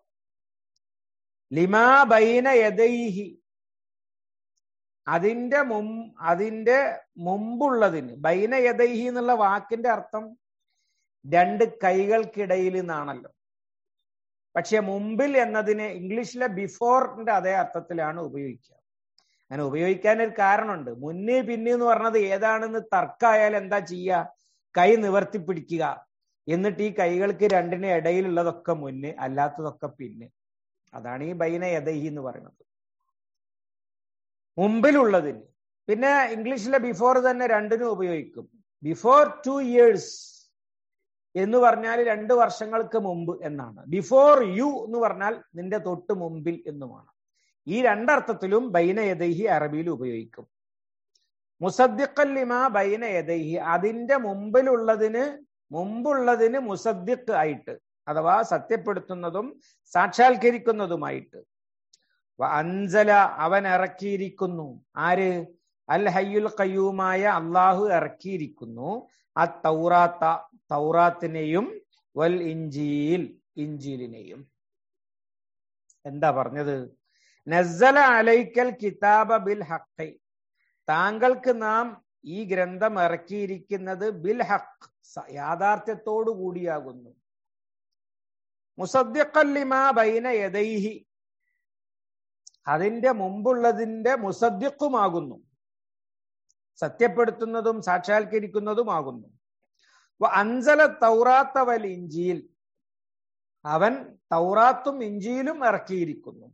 ലിമാ ബൈന യദൈഹി അതിന്റെ മും അതിന്റെ മുമ്പുള്ളതിന്. ബൈന യദൈഹി എന്നുള്ള വാക്കിന്റെ അർത്ഥം രണ്ട് കൈകൾക്കിടയിൽ നിന്നാണല്ലോ. പക്ഷെ മുമ്പിൽ എന്നതിന് ഇംഗ്ലീഷിലെ ബിഫോറിന്റെ അതേ അർത്ഥത്തിലാണ് ഉപയോഗിക്കുക. അങ്ങനെ ഉപയോഗിക്കാൻ ഒരു കാരണമുണ്ട്. മുന്നേ പിന്നെ എന്ന് പറഞ്ഞത് ഏതാണെന്ന് തർക്കമായാൽ എന്താ ചെയ്യുക? കൈ നിവർത്തി പിടിക്കുക. എന്നിട്ട് ഈ കൈകൾക്ക് രണ്ടിന് ഇടയിലുള്ളതൊക്കെ മുന്ന്, അല്ലാത്തതൊക്കെ പിന്നെ. അതാണ് ഈ ബൈന യദൈഹി എന്ന് പറയുന്നത്, മുമ്പിലുള്ളതിന്. പിന്നെ ഇംഗ്ലീഷിലെ ബിഫോർ തന്നെ രണ്ടിനും ഉപയോഗിക്കും. ബിഫോർ ടു ഇയേഴ്സ് എന്ന് പറഞ്ഞാൽ രണ്ട് വർഷങ്ങൾക്ക് മുമ്പ് എന്നാണ്. ബിഫോർ യു എന്ന് പറഞ്ഞാൽ നിന്റെ തൊട്ട് മുമ്പിൽ എന്നുമാണ്. ഈ രണ്ടർത്ഥത്തിലും ബൈന യദൈഹി അറബിയിൽ ഉപയോഗിക്കും. മുസദ്ദിഖൻ ലിമാ ബൈന യദൈഹി അതിന്റെ മുമ്പിലുള്ളതിന് മുമ്പുള്ളതിന് മുസദ്ദിഖ് ആയിട്ട്, അഥവാ സത്യപ്പെടുത്തുന്നതും സാക്ഷാത്കരിക്കുന്നതുമായിട്ട്. അൻസല അവൻ ഇറക്കിയിരിക്കുന്നു. ആര്? അൽ ഹയ്യുൽ ഖയ്യൂമായ അള്ളാഹു ഇറക്കിയിരിക്കുന്നു. ആ തൗറാത്ത തൗറാത്തിനെയും വൽ ഇഞ്ചീൽ ഇഞ്ചീലിനെയും. എന്താ പറഞ്ഞത്? നസ്സല അലൈക്കൽ കിതാബ ബിൽ ഹഖ് താങ്കൾക്ക് നാം ഈ ഗ്രന്ഥം ഇറക്കിയിരിക്കുന്നത് ബിൽ ഹഖ് യാഥാർത്ഥ്യത്തോടു കൂടിയാകുന്നു. മുസദ്ദിഖൻ ലിമാ ബൈന യദൈഹി അതിന്റെ മുമ്പുള്ളതിന്റെ മുസദ്ദിഖുമാകുന്നു, സത്യപ്പെടുത്തുന്നതും സാക്ഷാത്കരിക്കുന്നതുമാകുന്നു. അൻസല തൗറാത്ത വൽ ഇഞ്ചീൽ അവൻ തൗറാത്തും ഇഞ്ചീലും ഇറക്കിയിരിക്കുന്നു.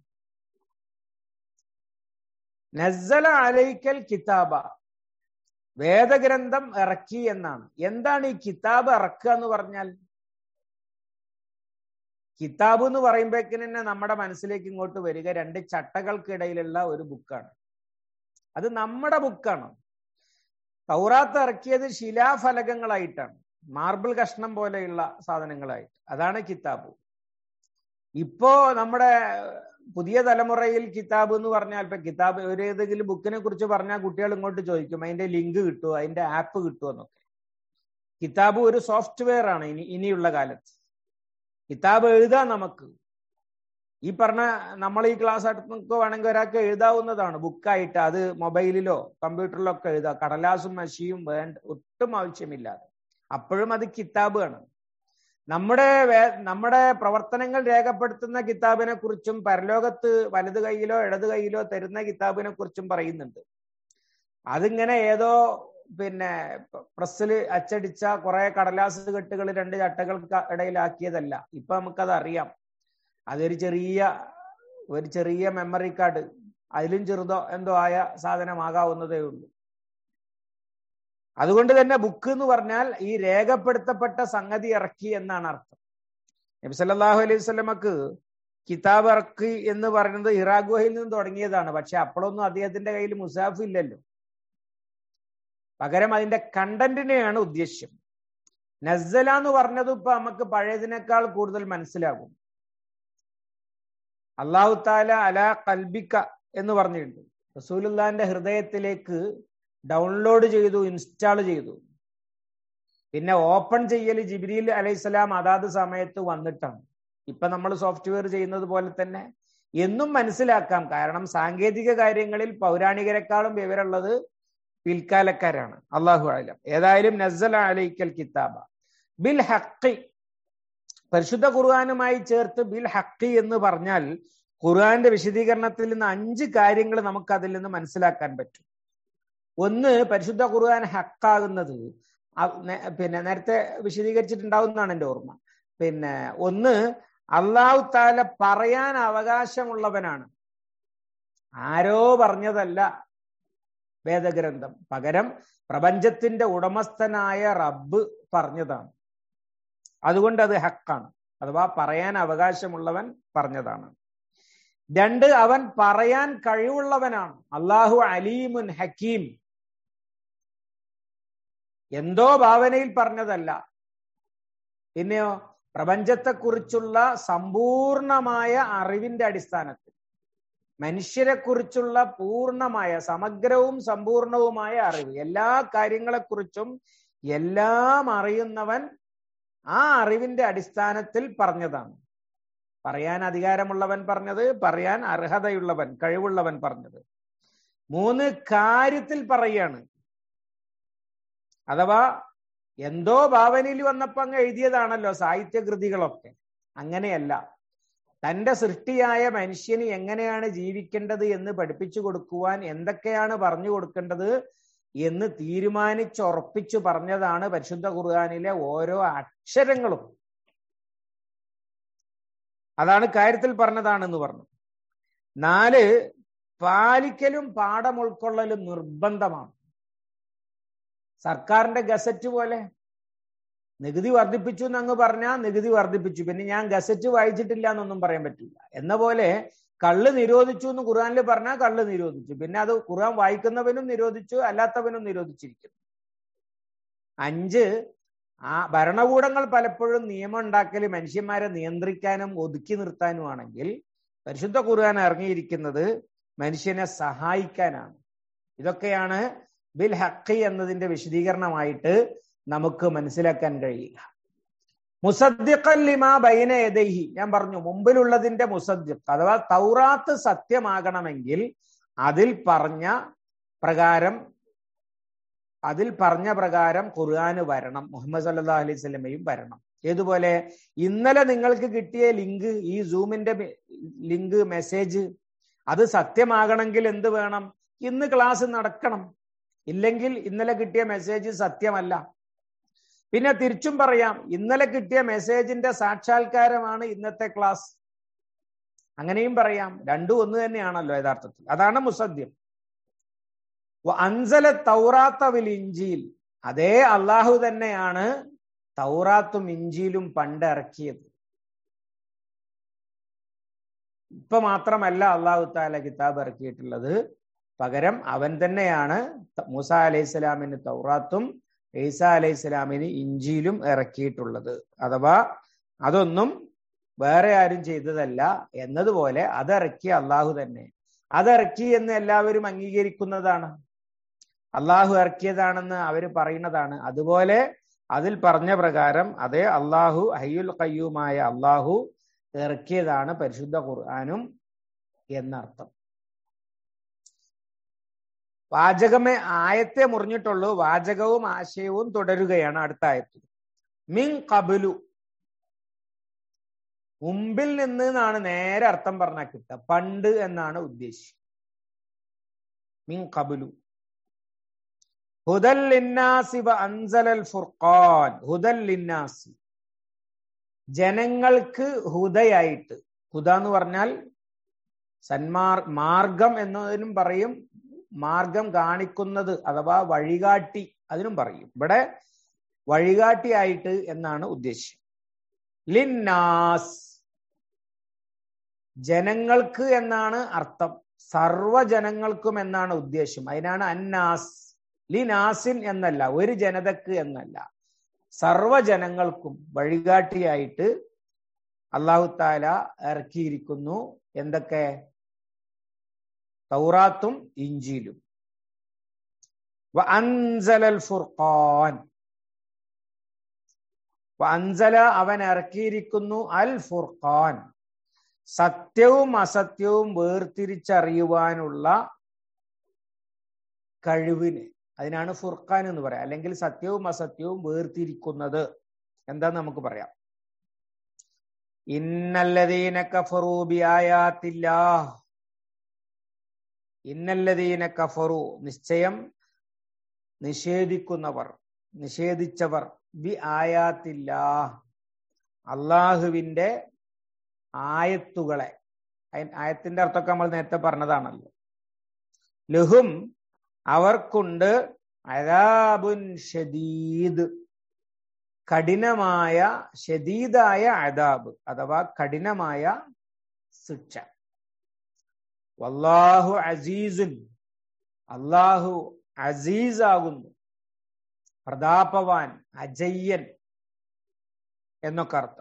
നസ്സല അലൈക്കൽ കിതാബ വേദഗ്രന്ഥം ഇറക്കി എന്നാണ്. എന്താണ് ഈ കിതാബ് ഇറക്കുക എന്ന് പറഞ്ഞാൽ? കിതാബ് എന്ന് പറയുമ്പോഴേക്കിന് തന്നെ നമ്മുടെ മനസ്സിലേക്ക് ഇങ്ങോട്ട് വരിക രണ്ട് ചട്ടകൾക്കിടയിലുള്ള ഒരു ബുക്കാണ്. അത് നമ്മുടെ ബുക്കാണ്. തൗറാത്ത് ഇറക്കിയത് ശിലാഫലകങ്ങളായിട്ടാണ്, മാർബിൾ കഷ്ണം പോലെയുള്ള സാധനങ്ങളായിട്ട്. അതാണ് കിതാബ്. ഇപ്പോ നമ്മുടെ പുതിയ തലമുറയിൽ കിതാബ് എന്ന് പറഞ്ഞാൽ, ഇപ്പൊ കിതാബ് ഒരു ഏതെങ്കിലും ബുക്കിനെ കുറിച്ച് പറഞ്ഞാൽ കുട്ടികൾ ഇങ്ങോട്ട് ചോദിക്കും അതിന്റെ ലിങ്ക് കിട്ടുമോ, അതിന്റെ ആപ്പ് കിട്ടുമോ എന്നൊക്കെ. കിതാബ് ഒരു സോഫ്റ്റ്വെയർ ആണ് ഇനി ഇനിയുള്ള കാലത്ത്. കിതാബ് എഴുതാൻ നമുക്ക് ഈ പറഞ്ഞ നമ്മൾ ഈ ക്ലാസ് അടുത്തൊക്കെ വേണമെങ്കിൽ ഒരാൾക്ക് എഴുതാവുന്നതാണ് ബുക്കായിട്ട്. അത് മൊബൈലിലോ കമ്പ്യൂട്ടറിലോ ഒക്കെ എഴുതാം, കടലാസും മഷിയും വേണ്ട ഒട്ടും ആവശ്യമില്ലാതെ. അപ്പോഴും അത് കിതാബ് ആണ്. നമ്മുടെ നമ്മുടെ പ്രവർത്തനങ്ങൾ രേഖപ്പെടുത്തുന്ന കിതാബിനെ കുറിച്ചും പരലോകത്ത് വലത് കൈയിലോ ഇടത് കൈയിലോ തരുന്ന കിതാബിനെ കുറിച്ചും പറയുന്നുണ്ട്. അതിങ്ങനെ ഏതോ പിന്നെ പ്രസ്സിൽ അച്ചടിച്ച കുറെ കടലാസ് കെട്ടുകൾ രണ്ട് ചട്ടകൾക്ക് ഇടയിലാക്കിയതല്ല. ഇപ്പൊ നമുക്കത് അറിയാം. അതൊരു ചെറിയ ഒരു ചെറിയ മെമ്മറി കാർഡ്, അതിലും ചെറുതോ എന്തോ ആയ സാധനമാകാവുന്നതേ ഉള്ളൂ. അതുകൊണ്ട് തന്നെ ബുക്ക് എന്ന് പറഞ്ഞാൽ ഈ രേഖപ്പെടുത്തപ്പെട്ട സംഗതി ഇറക്കി എന്നാണ് അർത്ഥം. നബി സല്ലല്ലാഹു അലൈഹി വസല്ലമക്ക് കിതാബ് ഇറക്കി എന്ന് പറയുന്നത് ഹിറാ ഗുഹയിൽ നിന്ന് തുടങ്ങിയതാണ്. പക്ഷെ അപ്പോഴൊന്നും അദ്ദേഹത്തിന്റെ കയ്യിൽ മുസാഫ് ഇല്ലല്ലോ. പകരം അതിന്റെ കണ്ടന്റിനെയാണ് ഉദ്ദേശ്യം. നസ്സല എന്ന് പറഞ്ഞത് ഇപ്പൊ നമുക്ക് പഴയതിനേക്കാൾ കൂടുതൽ മനസ്സിലാകും. അല്ലാഹു തആല അലാ ഖൽബിക എന്ന് പറഞ്ഞിട്ടുണ്ട്. റസൂലുള്ളാഹിന്റെ ഹൃദയത്തിലേക്ക് ഡൗൺലോഡ് ചെയ്തു, ഇൻസ്റ്റാൾ ചെയ്തു. പിന്നെ ഓപ്പൺ ചെയ്യൽ ജിബ്രീൽ അലൈഹിസ്സലാം അതാത് സമയത്ത് വന്നിട്ടാണ്. ഇപ്പൊ നമ്മൾ സോഫ്റ്റ്വെയർ ചെയ്യുന്നത് പോലെ തന്നെ എന്നും മനസ്സിലാക്കാം. കാരണം സാങ്കേതിക കാര്യങ്ങളിൽ പൗരാണികരെക്കാളും വിവരമുള്ളത് പിൽക്കാലക്കാരാണ്. അല്ലാഹു അഅലം. ഏതായാലും നസ്സല അലൈക്കൽ കിതാബ ബിൽ ഹഖ്, പരിശുദ്ധ ഖുർആനുമായി ചേർത്ത് ബിൽ ഹഖ് എന്ന് പറഞ്ഞാൽ ഖുർആന്റെ വിശദീകരണത്തിൽ നിന്ന് അഞ്ച് കാര്യങ്ങൾ നമുക്ക് അതിൽ നിന്ന് മനസ്സിലാക്കാൻ പറ്റും. ഒന്ന്, പരിശുദ്ധ ഖുർആൻ ഹക്കാകുന്നത് പിന്നെ നേരത്തെ വിശദീകരിച്ചിട്ടുണ്ടാവുന്നതാണ് എൻ്റെ ഓർമ്മ. പിന്നെ ഒന്ന്, അല്ലാഹു തആല പറയാൻ അവകാശമുള്ളവനാണ്. ആരോ പറഞ്ഞതല്ല വേദഗ്രന്ഥം, പകരം പ്രപഞ്ചത്തിന്റെ ഉടമസ്ഥനായ റബ്ബ് പറഞ്ഞതാണ്. അതുകൊണ്ട് അത് ഹക്കാണ്. അഥവാ പറയാൻ അവകാശമുള്ളവൻ പറഞ്ഞതാണ്. രണ്ട്, അവൻ പറയാൻ കഴിവുള്ളവനാണ്. അല്ലാഹു അലീമുൻ ഹക്കീം, എന്തോ ഭാവനയിൽ പറഞ്ഞതല്ല. പിന്നെയോ പ്രപഞ്ചത്തെക്കുറിച്ചുള്ള സമ്പൂർണമായ അറിവിന്റെ അടിസ്ഥാനത്തിൽ, മനുഷ്യരെ കുറിച്ചുള്ള പൂർണ്ണമായ സമഗ്രവും സമ്പൂർണവുമായ അറിവ്, എല്ലാ കാര്യങ്ങളെക്കുറിച്ചും എല്ലാം അറിയുന്നവൻ ആ അറിവിന്റെ അടിസ്ഥാനത്തിൽ പറഞ്ഞതാണ്. പറയാൻ അധികാരമുള്ളവൻ പറഞ്ഞത്, പറയാൻ അർഹതയുള്ളവൻ കഴിവുള്ളവൻ പറഞ്ഞത്. മൂന്ന്, കാര്യത്തിൽ പറയാണ്. അഥവാ എന്തോ ഭാവനയിൽ വന്നപ്പോ അങ്ങ് എഴുതിയതാണല്ലോ സാഹിത്യകൃതികളൊക്കെ. അങ്ങനെയല്ല. തന്റെ സൃഷ്ടിയായ മനുഷ്യന് എങ്ങനെയാണ് ജീവിക്കേണ്ടത് എന്ന് പഠിപ്പിച്ചു കൊടുക്കുവാൻ എന്തൊക്കെയാണ് പറഞ്ഞു കൊടുക്കേണ്ടത് എന്ന് തീരുമാനിച്ചുറപ്പിച്ചു പറഞ്ഞതാണ് പരിശുദ്ധ ഖുർആനിലെ ഓരോ അക്ഷരങ്ങളും. അതാണ് കാര്യത്തിൽ പറഞ്ഞതാണെന്ന് പറഞ്ഞു. നാല്, പാലിക്കലും പാഠം ഉൾക്കൊള്ളലും നിർബന്ധമാണ്. സർക്കാരിന്റെ ഗസറ്റ് പോലെ നികുതി വർദ്ധിപ്പിച്ചു എന്നങ്ങ് പറഞ്ഞാൽ നികുതി വർദ്ധിപ്പിച്ചു, പിന്നെ ഞാൻ ഗസറ്റ് വായിച്ചിട്ടില്ല എന്നൊന്നും പറയാൻ പറ്റില്ല. എന്ന പോലെ കള്ള് നിരോധിച്ചു എന്ന് ഖുർആനിൽ പറഞ്ഞാൽ കള്ള് നിരോധിച്ചു, പിന്നെ അത് ഖുർആൻ വായിക്കുന്നവനും നിരോധിച്ചു, അല്ലാത്തവനും നിരോധിച്ചിരിക്കുന്നു. അഞ്ച്, ആ ഭരണകൂടങ്ങൾ പലപ്പോഴും നിയമം ഉണ്ടാക്കൽ മനുഷ്യന്മാരെ നിയന്ത്രിക്കാനും ഒതുക്കി നിർത്താനുമാണെങ്കിൽ പരിശുദ്ധ ഖുർആൻ ഇറങ്ങിയിരിക്കുന്നത് മനുഷ്യനെ സഹായിക്കാനാണ്. ഇതൊക്കെയാണ് ബിൽ ഹഖ് എന്നതിന്റെ വിശദീകരണമായിട്ട് നമുക്ക് മനസ്സിലാക്കാൻ കഴിയുക. മുസദ്ദിഖൻ ലിമാ ബൈന യദൈഹി, ഞാൻ പറഞ്ഞു മുമ്പിലുള്ളതിന്റെ മുസദ്ദിഖ്, അഥവാ തൗറാത്ത് സത്യമാകണമെങ്കിൽ അതിൽ പറഞ്ഞ പ്രകാരം അതിൽ പറഞ്ഞ പ്രകാരം ഖുർആന് വരണം, മുഹമ്മദ് സല്ലല്ലാഹു അലൈഹി വസല്ലമയും വരണം. ഏതുപോലെ ഇന്നലെ നിങ്ങൾക്ക് കിട്ടിയ ലിങ്ക്, ഈ സൂമിന്റെ ലിങ്ക് മെസ്സേജ്, അത് സത്യമാകണമെങ്കിൽ എന്ത് വേണം? ഇന്ന് ക്ലാസ് നടക്കണം. ഇല്ലെങ്കിൽ ഇന്നലെ കിട്ടിയ മെസ്സേജ് സത്യമല്ല. പിന്നെ തിരിച്ചും പറയാം, ഇന്നലെ കിട്ടിയ മെസ്സേജിന്റെ സാക്ഷാത്കാരമാണ് ഇന്നത്തെ ക്ലാസ്. അങ്ങനെയും പറയാം. രണ്ടും ഒന്ന് തന്നെയാണല്ലോ യഥാർത്ഥത്തിൽ. അതാണ് മുസദ്ദിഖ്. അൻസല തൗറാത്ത വിൽ ഇഞ്ചീൽ, അതേ അള്ളാഹു തന്നെയാണ് തൗറാത്തും ഇഞ്ചീലും പണ്ട് ഇറക്കിയത്. ഇപ്പൊ മാത്രമല്ല അള്ളാഹു തആല കിതാബ് ഇറക്കിയിട്ടുള്ളത്, പകരം അവൻ തന്നെയാണ് മൂസാ അലൈഹിസ്സലാമിന് തൗറാത്തും ഈസാ അലൈഹിസ്സലാമിന് ഇഞ്ചീലും ഇറക്കിയിട്ടുള്ളത്. അഥവാ അതൊന്നും വേറെ ആരും ചെയ്തതല്ല എന്നതുപോലെ അതിറക്കിയ അള്ളാഹു തന്നെ. അതിറക്കി എന്ന് എല്ലാവരും അംഗീകരിക്കുന്നതാണ്, അള്ളാഹു ഇറക്കിയതാണെന്ന് അവര് പറയുന്നതാണ്. അതുപോലെ അതിൽ പറഞ്ഞ പ്രകാരം അതേ അള്ളാഹു ഹയ്യുൽ ഖയ്യൂമായ അള്ളാഹു ഇറക്കിയതാണ് പരിശുദ്ധ ഖുർആനും എന്നർത്ഥം. വാചകമേ ആയത്തെ മുറിഞ്ഞിട്ടുള്ളൂ, വാചകവും ആശയവും തുടരുകയാണ് അടുത്ത ആയത്തിൽ. മിൻ ഖബ്ലു, മുമ്പിൽ നിന്ന് എന്നാണ് നേരെ അർത്ഥം പറഞ്ഞാൽ കിട്ടുക, പണ്ട് എന്നാണ് ഉദ്ദേശിച്ചത്. മിൻ ഖബ്ലു ഹുദൽ ലിന്നാസി വ അൻസലൽ ഫുർഖാൻ. ഹുദൽ ലിന്നാസി, ജനങ്ങൾക്ക് ഹുദയായിട്ട്. ഹുദ എന്ന് പറഞ്ഞാൽ സന്മാർ മാർഗം എന്നതിനും പറയും, മാർഗം കാണിക്കുന്നത് അഥവാ വഴികാട്ടി അതിനും പറയും. ഇവിടെ വഴികാട്ടിയായിട്ട് എന്നാണ് ഉദ്ദേശം. ലിന്നാസ്, ജനങ്ങൾക്ക് എന്നാണ് അർത്ഥം, സർവജനങ്ങൾക്കും എന്നാണ് ഉദ്ദേശം. അതിനാണ് അന്നാസ്. ലിനാസിൻ എന്നല്ല, ഒരു ജനതക്ക് എന്നല്ല, സർവജനങ്ങൾക്കും വഴികാട്ടിയായിട്ട് അല്ലാഹു തആല ഇറക്കിയിരിക്കുന്നു. എന്തൊക്കെ? തൗറാത്തും ഇഞ്ചീലും. വ അൻസലൽ ഫുർഖാൻ, വ അൻസല അവൻ ഇറക്കിയിരിക്കുന്നു, അൽ ഫുർഖാൻ സത്യവും അസത്യവും വേർതിരിച്ചറിയുവാനുള്ള കഴിവിന്. അതിനാണ് ഫുർഖാൻ എന്ന് പറയാം. അല്ലെങ്കിൽ സത്യവും അസത്യവും വേർതിരിക്കുന്നത് എന്താന്ന് നമുക്ക് പറയാം. ഇന്നല്ലദീന കഫറൂ ബിആയാത്തില്ലാഹ്, ഇന്നല്ലദീന കഫറു നിശ്ചയം നിഷേധിക്കുന്നവർ, നിഷേധിച്ചവർ, ബി ആയാത്തില്ലാഹ് അള്ളാഹുവിന്റെ ആയത്തുകളെ. ആയത്തിന്റെ അർത്ഥമൊക്കെ നമ്മൾ നേരത്തെ പറഞ്ഞതാണല്ലോ. ലഹും അവർക്കുണ്ട് അദാബുൻ ഷദീദ്, കഠിനമായ ശദീദായ അദാബ് അഥവാ കഠിനമായ ശിക്ഷ. വല്ലാഹു അസീസുൻ, അല്ലാഹു അസീസാകുന്നു, പ്രതാപവാൻ, അജയ്യൻ എന്നൊക്കെ അർത്ഥം.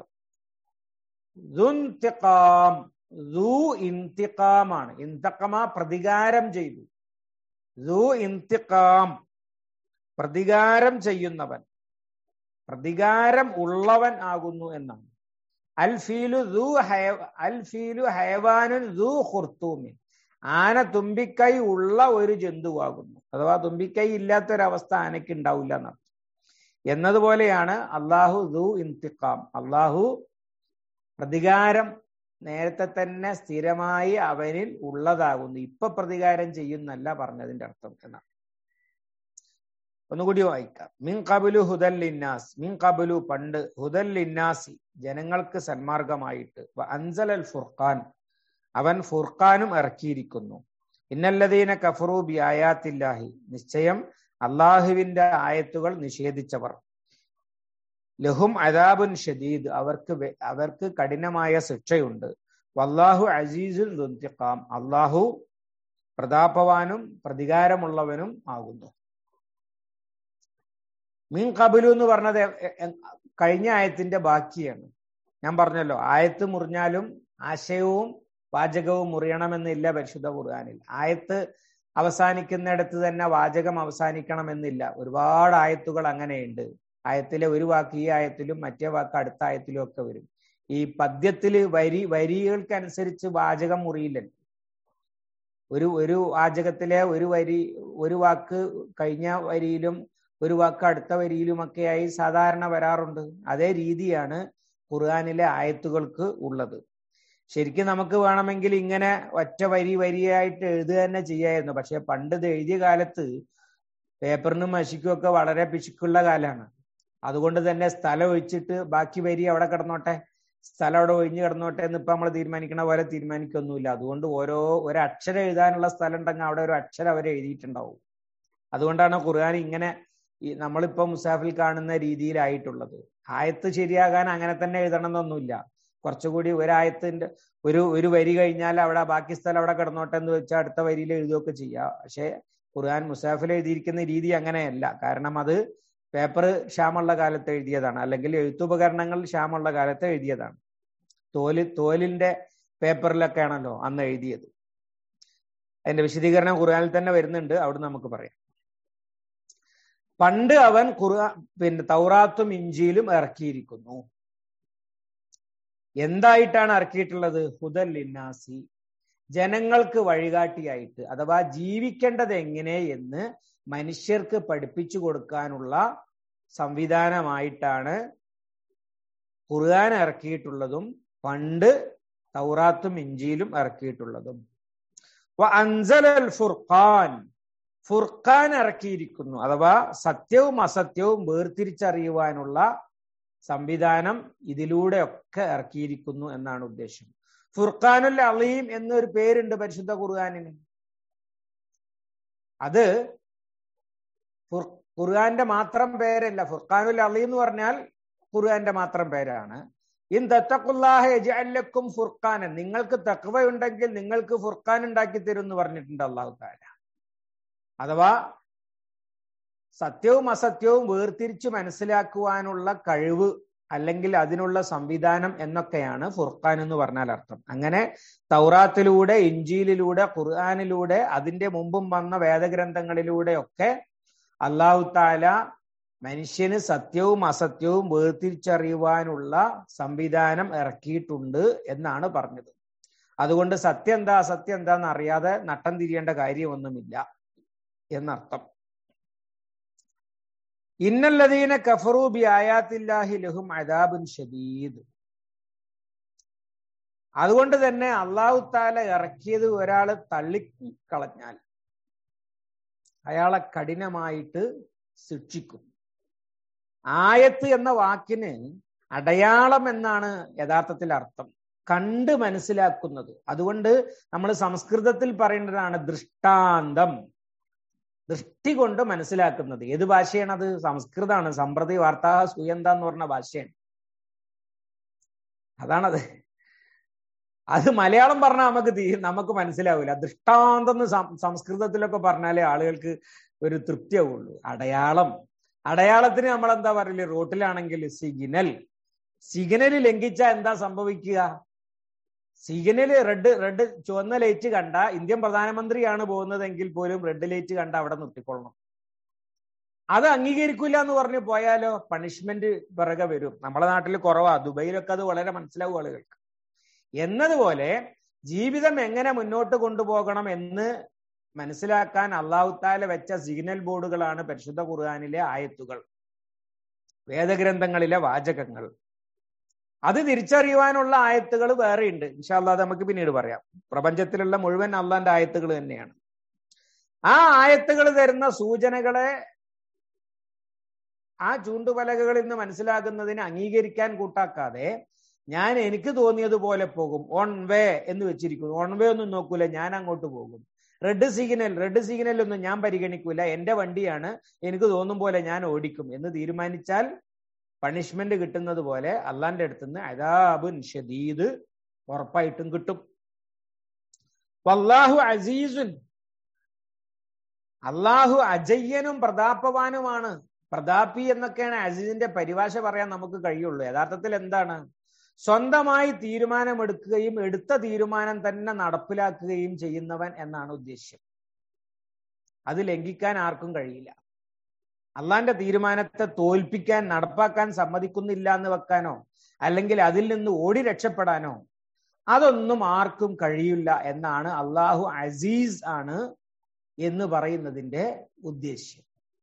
ദുൻതിഖാം, ദു ഇന്തിഖാമാണ്. ഇന്തഖമ പ്രതികാരം ചെയ്തു. ദു ഇന്തിഖാം പ്രതികാരം ചെയ്യുന്നവൻ, പ്രതികാരം ഉള്ളവൻ ആകുന്നു എന്നാണ്. അൽ ഫീലു ദു അൽ ഫീലു ഹയവാനുൻ ദു ഖുർത്തൂമിൻ, ആന തുമ്പിക്കൈ ഉള്ള ഒരു ജന്തുവാകുന്നു. അഥവാ തുമ്പിക്കൈ ഇല്ലാത്തൊരവസ്ഥ ആനയ്ക്ക് ഉണ്ടാവില്ല എന്നർത്ഥം. എന്നതുപോലെയാണ് അള്ളാഹു ദു ഇന്തിഖാം, അള്ളാഹു പ്രതികാരം നേരത്തെ തന്നെ സ്ഥിരമായി അവനിൽ ഉള്ളതാകുന്നു. ഇപ്പൊ പ്രതികാരം ചെയ്യുന്നല്ല പറഞ്ഞതിന്റെ അർത്ഥം എന്നാണ്. ഒന്നുകൂടി വായിക്കാം. മിൻ ഖബലു ഹുദൽ ലിന്നാസ്, മിൻ ഖബലു പണ്ട്, ഹുദൽ ലിന്നാസി ജനങ്ങൾക്ക് സന്മാർഗമായിട്ട്, അൻസലൽ ഫുർഖാൻ അവൻ ഫുർഖാനും ഇറക്കിയിരിക്കുന്നു. ഇന്നല്ലദീന കഫറു ബി ആയാത്തില്ലാഹി നിശ്ചയം അള്ളാഹുവിന്റെ ആയത്തുകൾ നിഷേധിച്ചവർ, ലഹും അദാബുൻ ഷദീദ് അവർക്ക് അവർക്ക് കഠിനമായ ശിക്ഷയുണ്ട്. വല്ലാഹു അസീസുൽ ദുൻതിഖാം അള്ളാഹു പ്രതാപവാനും പ്രതികാരമുള്ളവനും ആകുന്നു. മീൻ ഖബലു എന്ന് പറഞ്ഞത് കഴിഞ്ഞ ആയത്തിന്റെ ബാക്കിയാണ്. ഞാൻ പറഞ്ഞല്ലോ, ആയത്ത് മുറിഞ്ഞാലും ആശയവും വാചകവും മുറിയണമെന്നില്ല പരിശുദ്ധ ഖുർആനിൽ. ആയത്ത് അവസാനിക്കുന്നിടത്ത് തന്നെ വാചകം അവസാനിക്കണമെന്നില്ല. ഒരുപാട് ആയത്തുകൾ അങ്ങനെയുണ്ട്. ആയത്തിലെ ഒരു വാക്ക് ഈ ആയത്തിലും മറ്റേ വാക്ക് അടുത്ത ആയത്തിലും ഒക്കെ വരും. ഈ പദ്യത്തില് വരി വരികൾക്കനുസരിച്ച് വാചകം മുറിയില്ലല്ലോ. ഒരു ഒരു വാചകത്തിലെ ഒരു വരി ഒരു വാക്ക് കഴിഞ്ഞ വരിയിലും ഒരു വാക്ക് അടുത്ത വരിയിലുമൊക്കെയായി സാധാരണ വരാറുണ്ട്. അതേ രീതിയാണ് ഖുർആനിലെ ആയത്തുകൾക്ക് ഉള്ളത്. ശരിക്കും നമുക്ക് വേണമെങ്കിൽ ഇങ്ങനെ ഒറ്റ വരി വരിയായിട്ട് എഴുതുക തന്നെ ചെയ്യായിരുന്നു. പക്ഷെ പണ്ട് ഇത് എഴുതിയ കാലത്ത് പേപ്പറിനും മഷിക്കും ഒക്കെ വളരെ പിശുക്കുള്ള കാലമാണ്. അതുകൊണ്ട് തന്നെ സ്ഥലം ഒഴിച്ചിട്ട് ബാക്കി വരി അവിടെ കിടന്നോട്ടെ, സ്ഥലം അവിടെ ഒഴിഞ്ഞു കിടന്നോട്ടെ എന്ന് ഇപ്പൊ നമ്മൾ തീരുമാനിക്കണ പോലെ തീരുമാനിക്കൊന്നുമില്ല. അതുകൊണ്ട് ഓരോ ഒരക്ഷരം എഴുതാനുള്ള സ്ഥലം ഉണ്ടെങ്കിൽ അവിടെ ഒരു അക്ഷരം അവരെ എഴുതിയിട്ടുണ്ടാവും. അതുകൊണ്ടാണ് ഖുർആൻ ഇങ്ങനെ ഈ നമ്മളിപ്പോ മുസാഫിൽ കാണുന്ന രീതിയിലായിട്ടുള്ളത്. ആയത്ത് ശരിയാകാൻ അങ്ങനെ തന്നെ എഴുതണം എന്നൊന്നുമില്ല. കുറച്ചുകൂടി ഒരായത്തിന്റെ ഒരു ഒരു വരി കഴിഞ്ഞാൽ അവിടെ ബാക്കി സ്ഥലം അവിടെ കിടന്നോട്ടെ എന്ന് വെച്ചാൽ അടുത്ത വരിയിൽ എഴുതുകയൊക്കെ ചെയ്യാം. പക്ഷെ ഖുർആൻ മുസാഫിൽ എഴുതിയിരിക്കുന്ന രീതി അങ്ങനെയല്ല. കാരണം അത് പേപ്പർ ക്ഷാമുള്ള കാലത്ത് എഴുതിയതാണ്, അല്ലെങ്കിൽ എഴുത്തുപകരണങ്ങൾ ക്ഷാമുള്ള കാലത്ത് എഴുതിയതാണ്. തോല് തോലിന്റെ പേപ്പറിലൊക്കെ ആണല്ലോ അന്ന് എഴുതിയത്. അതിന്റെ വിശദീകരണം ഖുർആനിൽ തന്നെ വരുന്നുണ്ട്, അവിടെ നമുക്ക് പറയാം. പണ്ട് അവൻ ഖുർആൻ പിന്നെ തൗറാത്തും ഇഞ്ചീലും ഇറക്കിയിരിക്കുന്നു. എന്തായിട്ടാണ് ഇറക്കിയിട്ടുള്ളത്? ഹുദൽ ലിന്നാസി ജനങ്ങൾക്ക് വഴികാട്ടിയായിട്ട്, അഥവാ ജീവിക്കേണ്ടത് എങ്ങനെ എന്ന് മനുഷ്യർക്ക് പഠിപ്പിച്ചു കൊടുക്കാനുള്ള സംവിധാനമായിട്ടാണ് ഖുർആൻ ഇറക്കിയിട്ടുള്ളതും പണ്ട് തൗറാത്തും ഇഞ്ചീലും ഇറക്കിയിട്ടുള്ളതും. വ അൻസലൽ ഫുർഖാൻ ഫുർഖാൻ ഇറക്കിയിരിക്കുന്നു, അഥവാ സത്യവും അസത്യവും വേർതിരിച്ചറിയുവാനുള്ള സംവിധാനം ഇതിലൂടെ ഒക്കെ ഇറക്കിയിരിക്കുന്നു എന്നാണ് ഉദ്ദേശം. ഫുർഖാനുൽ അലീം എന്നൊരു പേരുണ്ട് പരിശുദ്ധ ഖുർആനിന്. അത് ഖുർആന്റെ മാത്രം പേരല്ല. ഫുർഖാനുൽ അലീം എന്ന് പറഞ്ഞാൽ ഖുർആന്റെ മാത്രം പേരാണ്. ഇൻ തത്തഖുല്ലാഹ യജ്അൽ ലക്കും ഫുർഖാനൻ, നിങ്ങൾക്ക് തഖ്വ ഉണ്ടെങ്കിൽ നിങ്ങൾക്ക് ഫുർഖാൻ ഉണ്ടാക്കി തരും എന്ന് പറഞ്ഞിട്ടുണ്ട് അല്ലാഹു തആല. അഥവാ സത്യവും അസത്യവും വേർതിരിച്ച് മനസ്സിലാക്കുവാനുള്ള കഴിവ് അല്ലെങ്കിൽ അതിനുള്ള സംവിധാനം എന്നൊക്കെയാണ് ഫുർഖാൻ എന്ന് പറഞ്ഞാൽ അർത്ഥം. അങ്ങനെ തൗറാത്തിലൂടെ, ഇഞ്ചീലിലൂടെ, ഖുർആനിലൂടെ, അതിന്റെ മുമ്പും വന്ന വേദഗ്രന്ഥങ്ങളിലൂടെ ഒക്കെ അല്ലാഹു തആല മനുഷ്യന് സത്യവും അസത്യവും വേർതിരിച്ചറിയുവാനുള്ള സംവിധാനം ഇറക്കിയിട്ടുണ്ട് എന്നാണ് പറഞ്ഞത്. അതുകൊണ്ട് സത്യം എന്താ അസത്യം എന്താന്ന് അറിയാതെ നട്ടം തിരിയേണ്ട കാര്യമൊന്നുമില്ല എന്നർത്ഥം. ഇന്നല്ലദീന കഫറൂ ബി ആയാത്തില്ലാഹി ലഹും അദാബുൻ ഷദീദ്. അതുകൊണ്ട് തന്നെ അല്ലാഹു തആല ഇറക്കിയത് ഒരാൾ തള്ളിക്കളഞ്ഞാൽ അയാളെ കഠിനമായിട്ട് ശിക്ഷിക്കും. ആയത്ത് എന്ന വാക്കിന് അടയാളം എന്നാണ് യഥാർത്ഥത്തിൽ അർത്ഥം, കണ്ട് മനസ്സിലാക്കുന്നത്. അതുകൊണ്ട് നമ്മൾ സംസ്കൃതത്തിൽ പറയേണ്ടതാണ് ദൃഷ്ടാന്തം. ദൃഷ്ടി കൊണ്ട് മനസ്സിലാക്കുന്നത്. ഏത് ഭാഷയാണത്? സംസ്കൃതമാണ്. സമ്പ്രതി വാർത്താ സുയന്ത എന്ന് പറഞ്ഞ ഭാഷയാണ്. അതാണത്. അത് മലയാളം പറഞ്ഞാൽ നമുക്ക് തീ നമുക്ക് മനസ്സിലാവില്ല. ദൃഷ്ടാന്തം സംസ്കൃതത്തിലൊക്കെ പറഞ്ഞാലേ ആളുകൾക്ക് ഒരു തൃപ്തിയാവുള്ളൂ. അടയാളം, അടയാളത്തിന് നമ്മൾ എന്താ പറയല്? റോട്ടിലാണെങ്കിൽ സിഗ്നൽ. സിഗ്നൽ ലംഘിച്ചാൽ എന്താ സംഭവിക്കുക? സിഗ്നൽ റെഡ് റെഡ് ചുവന്ന ലൈറ്റ് കണ്ട ഇന്ത്യൻ പ്രധാനമന്ത്രിയാണ് പോകുന്നതെങ്കിൽ പോലും റെഡ് ലൈറ്റ് കണ്ട അവിടെ നിർത്തിക്കൊള്ളണം. അത് അംഗീകരിക്കില്ല എന്ന് പറഞ്ഞു പോയാലോ പണിഷ്മെന്റ് പിറകെ വരും. നമ്മുടെ നാട്ടിൽ കുറവാ, ദുബൈയിലൊക്കെ അത് വളരെ മനസ്സിലാവും ആളുകൾക്ക്. എന്നതുപോലെ ജീവിതം എങ്ങനെ മുന്നോട്ട് കൊണ്ടുപോകണം എന്ന് മനസ്സിലാക്കാൻ അല്ലാഹു തആല വെച്ച സിഗ്നൽ ബോർഡുകളാണ് പരിശുദ്ധ ഖുർആനിലെ ആയത്തുകൾ, വേദഗ്രന്ഥങ്ങളിലെ വാചകങ്ങൾ. അത് തിരിച്ചറിയുവാനുള്ള ആയത്തുകൾ വേറെയുണ്ട്. ഇൻഷാ അല്ലാഹ് നമുക്ക് പിന്നീട് പറയാം. പ്രപഞ്ചത്തിലുള്ള മുഴുവൻ അള്ളാന്റെ ആയത്തുകൾ തന്നെയാണ്. ആ ആയത്തുകൾ തരുന്ന സൂചനകളെ ആ ചൂണ്ടുപലകകളിൽ നിന്ന് മനസ്സിലാക്കുന്നതിന് അംഗീകരിക്കാൻ കൂട്ടാക്കാതെ ഞാൻ എനിക്ക് തോന്നിയതുപോലെ പോകും, ഓൺ വേ എന്ന് വെച്ചിരിക്കുന്നു. ഓൺ വേ ഒന്നും നോക്കൂല, ഞാൻ അങ്ങോട്ട് പോകും. റെഡ് സിഗ്നൽ റെഡ് സിഗ്നൽ ഒന്നും ഞാൻ പരിഗണിക്കൂല, എന്റെ വണ്ടിയാണ്, എനിക്ക് തോന്നും പോലെ ഞാൻ ഓടിക്കും എന്ന് തീരുമാനിച്ചാൽ പണിഷ്മെന്റ് കിട്ടുന്നത് പോലെ അള്ളാന്റെ അടുത്തുനിന്ന് അദാബുൻ ഷദീദ് ഉറപ്പായിട്ടും കിട്ടും. വല്ലാഹു അസീസുൻ, അള്ളാഹു അജയ്യനും പ്രതാപവാനുമാണ്. പ്രതാപി എന്നൊക്കെയാണ് അസീസിന്റെ പരിഭാഷ പറയാൻ നമുക്ക് കഴിയുള്ളൂ. യഥാർത്ഥത്തിൽ എന്താണ്? സ്വന്തമായി തീരുമാനമെടുക്കുകയും എടുത്ത തീരുമാനം തന്നെ നടപ്പിലാക്കുകയും ചെയ്യുന്നവൻ എന്നാണ് ഉദ്ദേശ്യം. അത് ലംഘിക്കാൻ ആർക്കും കഴിയില്ല. അള്ളാന്റെ തീരുമാനത്തെ തോൽപ്പിക്കാൻ, നടപ്പാക്കാൻ സമ്മതിക്കുന്നില്ല എന്ന് വെക്കാനോ അല്ലെങ്കിൽ അതിൽ നിന്ന് ഓടി രക്ഷപ്പെടാനോ അതൊന്നും ആർക്കും കഴിയില്ല എന്നാണ് അള്ളാഹു അസീസ് ആണ് എന്ന് പറയുന്നതിന്റെ ഉദ്ദേശ്യം.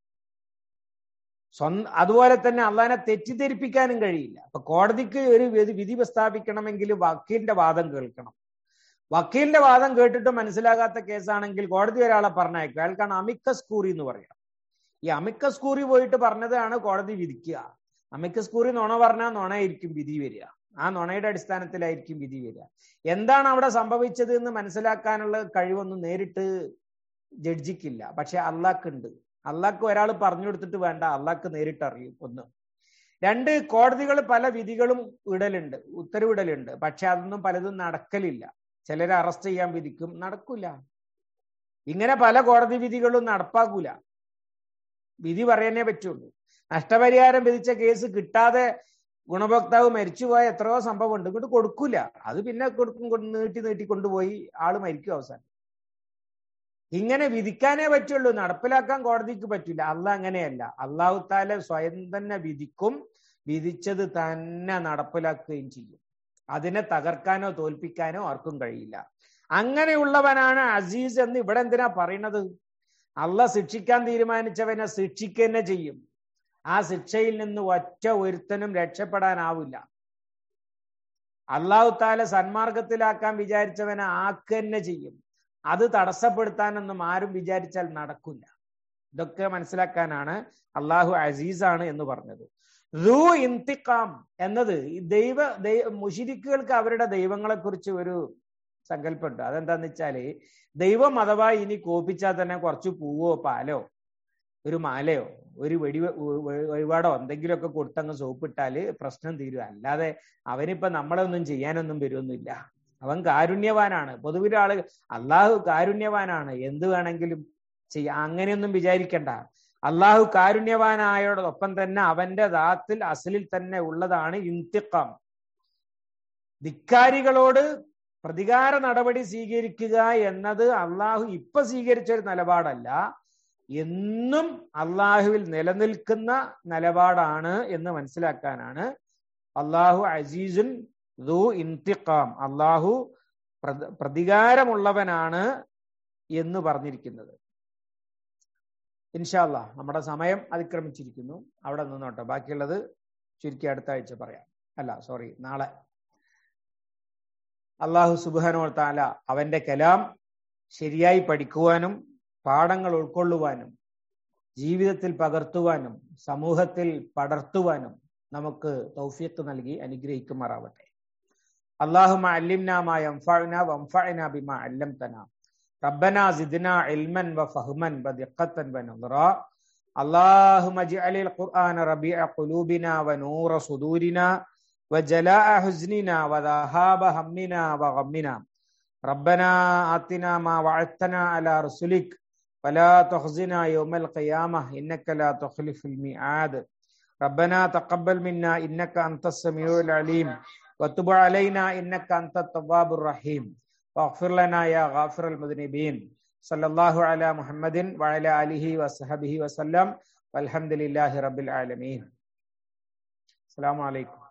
സ്വന്തം അതുപോലെ തന്നെ അള്ളാഹിനെ തെറ്റിദ്ധരിപ്പിക്കാനും കഴിയില്ല. അപ്പൊ കോടതിക്ക് ഒരു വിധി പ്രസ്താവിക്കണമെങ്കിൽ വക്കീലിന്റെ വാദം കേൾക്കണം. വക്കീലിന്റെ വാദം കേട്ടിട്ട് മനസ്സിലാകാത്ത കേസാണെങ്കിൽ കോടതി ഒരാളെ പറഞ്ഞയക്കും. അയാൾക്കാണ് അമിക്കസ് ക്യൂറി എന്ന് പറയാം. ഈ അമിക്കസ് ക്യൂറി പോയിട്ട് പറഞ്ഞതാണ് കോടതി വിധിക്കുക. അമിക്കസ് ക്യൂറി നുണ പറഞ്ഞാൽ നുണയായിരിക്കും വിധി വരിക. ആ നുണയുടെ അടിസ്ഥാനത്തിലായിരിക്കും വിധി വരിക. എന്താണ് അവിടെ സംഭവിച്ചത് എന്ന് മനസ്സിലാക്കാനുള്ള കഴിവൊന്നും നേരിട്ട് ജഡ്ജിക്കില്ല. പക്ഷെ അള്ളാഹ്ക്കുണ്ട്. അള്ളാഹ്ക്ക് ഒരാൾ പറഞ്ഞു കൊടുത്തിട്ട് വേണ്ട, അള്ളാഹ്ക്ക് നേരിട്ട് അറിയും. ഒന്ന്. രണ്ട്, കോടതികൾ പല വിധികളും ഇടലുണ്ട്, ഉത്തരവിടലുണ്ട്. പക്ഷെ അതൊന്നും പലതും നടക്കലില്ല. ചിലരെ അറസ്റ്റ് ചെയ്യാൻ വിധിക്കും, നടക്കൂല. ഇങ്ങനെ പല കോടതി വിധികളും നടപ്പാക്കൂല. വിധി പറയാനേ പറ്റുള്ളൂ. നഷ്ടപരിഹാരം വിധിച്ച കേസ് കിട്ടാതെ ഗുണഭോക്താവ് മരിച്ചുപോയ എത്രയോ സംഭവം ഉണ്ട്. ഇങ്ങോട്ട് കൊടുക്കൂല. അത് പിന്നെ കൊടുക്കും, നീട്ടി നീട്ടി കൊണ്ടുപോയി ആള് മരിക്കും അവസാനം. ഇങ്ങനെ വിധിക്കാനേ പറ്റുള്ളൂ, നടപ്പിലാക്കാൻ കോടതിക്ക് പറ്റില്ല. അള്ളാഹ് അങ്ങനെയല്ല. അള്ളാഹു തആല സ്വയം തന്നെ വിധിക്കും, വിധിച്ചത് തന്നെ നടപ്പിലാക്കുകയും ചെയ്യും. അതിനെ തകർക്കാനോ തോൽപ്പിക്കാനോ ആർക്കും കഴിയില്ല. അങ്ങനെയുള്ളവനാണ് അസീസ് എന്ന് ഇവിടെ എന്തിനാ പറയുന്നത്? അള്ളാഹ് ശിക്ഷിക്കാൻ തീരുമാനിച്ചവനെ ശിക്ഷിക്കുക തന്നെ ചെയ്യും. ആ ശിക്ഷയിൽ നിന്ന് ഒറ്റ ഒരുത്തനും രക്ഷപ്പെടാനാവില്ല. അള്ളാഹു തആല സന്മാർഗത്തിലാക്കാൻ വിചാരിച്ചവനെ ആക്കുക തന്നെ ചെയ്യും. അത് തടസ്സപ്പെടുത്താനൊന്നും ആരും വിചാരിച്ചാൽ നടക്കില്ല. ഇതൊക്കെ മനസ്സിലാക്കാനാണ് അള്ളാഹു അസീസാണ് എന്ന് പറഞ്ഞത്. റൂ ഇന്തിഖാം എന്നത് ദൈവ മുശ്രിക്കുകൾക്ക് അവരുടെ ദൈവങ്ങളെ കുറിച്ച് ഒരു സങ്കല്പമുണ്ട്. അതെന്താന്ന് വെച്ചാല്, ദൈവം അഥവാ ഇനി കോപിച്ചാൽ തന്നെ കുറച്ച് പൂവോ പാലോ ഒരു മാലയോ ഒരു വെടി വഴിപാടോ എന്തെങ്കിലുമൊക്കെ കൊടുത്തങ്ങ് സോപ്പിട്ടാല് പ്രശ്നം തീരും. അല്ലാതെ അവനിപ്പോ നമ്മളെ ഒന്നും ചെയ്യാനൊന്നും വരുമൊന്നുമില്ല. അവൻ കാരുണ്യവാനാണ്. പൊതുവിലെ ആള് അള്ളാഹു കാരുണ്യവാനാണ്, എന്ത് വേണമെങ്കിലും ചെയ്യാം, അങ്ങനെയൊന്നും വിചാരിക്കണ്ട. അള്ളാഹു കാരുണ്യവാനായോടൊപ്പം തന്നെ അവന്റെ ദാത്തിൽ അസലിൽ തന്നെ ഉള്ളതാണ് ഇന്തിഖാം. ധിക്കാരികളോട് പ്രതികാര നടപടി സ്വീകരിക്കുക എന്നത് അള്ളാഹു ഇപ്പൊ സ്വീകരിച്ച ഒരു നിലപാടല്ല, എന്നും അള്ളാഹുവിൽ നിലനിൽക്കുന്ന നിലപാടാണ് എന്ന് മനസ്സിലാക്കാനാണ് അള്ളാഹു അസീസുൻ ദു ഇന്തിഖാം, അള്ളാഹു പ്രതികാരമുള്ളവനാണ് എന്ന് പറഞ്ഞിരിക്കുന്നത്. ഇൻഷാ അല്ലാഹ് നമ്മുടെ സമയം അതിക്രമിച്ചിരിക്കുന്നു. അവിടെ നിന്നോട്ടെ, ബാക്കിയുള്ളത് ചുരുക്കി അടുത്ത ആഴ്ച പറയാം. അല്ല സോറി നാളെ. അള്ളാഹു സുബ്ഹാനഹു വ തആല അവന്റെ കലാം ശരിയായി പഠിക്കുവാനും പാഠങ്ങൾ ഉൾക്കൊള്ളുവാനും ജീവിതത്തിൽ പകർത്തുവാനും സമൂഹത്തിൽ പടർത്തുവാനും നമുക്ക് തൗഫീഖ് നൽകി അനുഗ്രഹിക്കുമാറാവട്ടെ. അല്ലാഹുമ്മ അല്ലിംനാ മാ യൻഫഉനാ വൻഫഅനാ ബിമാ അല്ലംതനാ റബ്ബനാ സിദ്നാ ഇൽമൻ വഫഹ്മൻ വദിഖ്ഖത്തൻ വനദറാ اللهم اجعل القرآن ربيع قلوبنا ونور صدورنا وجلاء حزننا وذهاب همنا وغمنا ربنا آتنا ما وعدتنا على رسلك ولا تخزنا يوم القيامة إنك لا تخلف الميعاد ربنا تقبل منا إنك أنت السميع العليم وتب علينا إنك أنت التواب الرحيم واغفر لنا يا غافر المذنبين صلى الله على محمد وعلى آله وصحبه وسلم والحمد لله رب العالمين. السلام عليكم.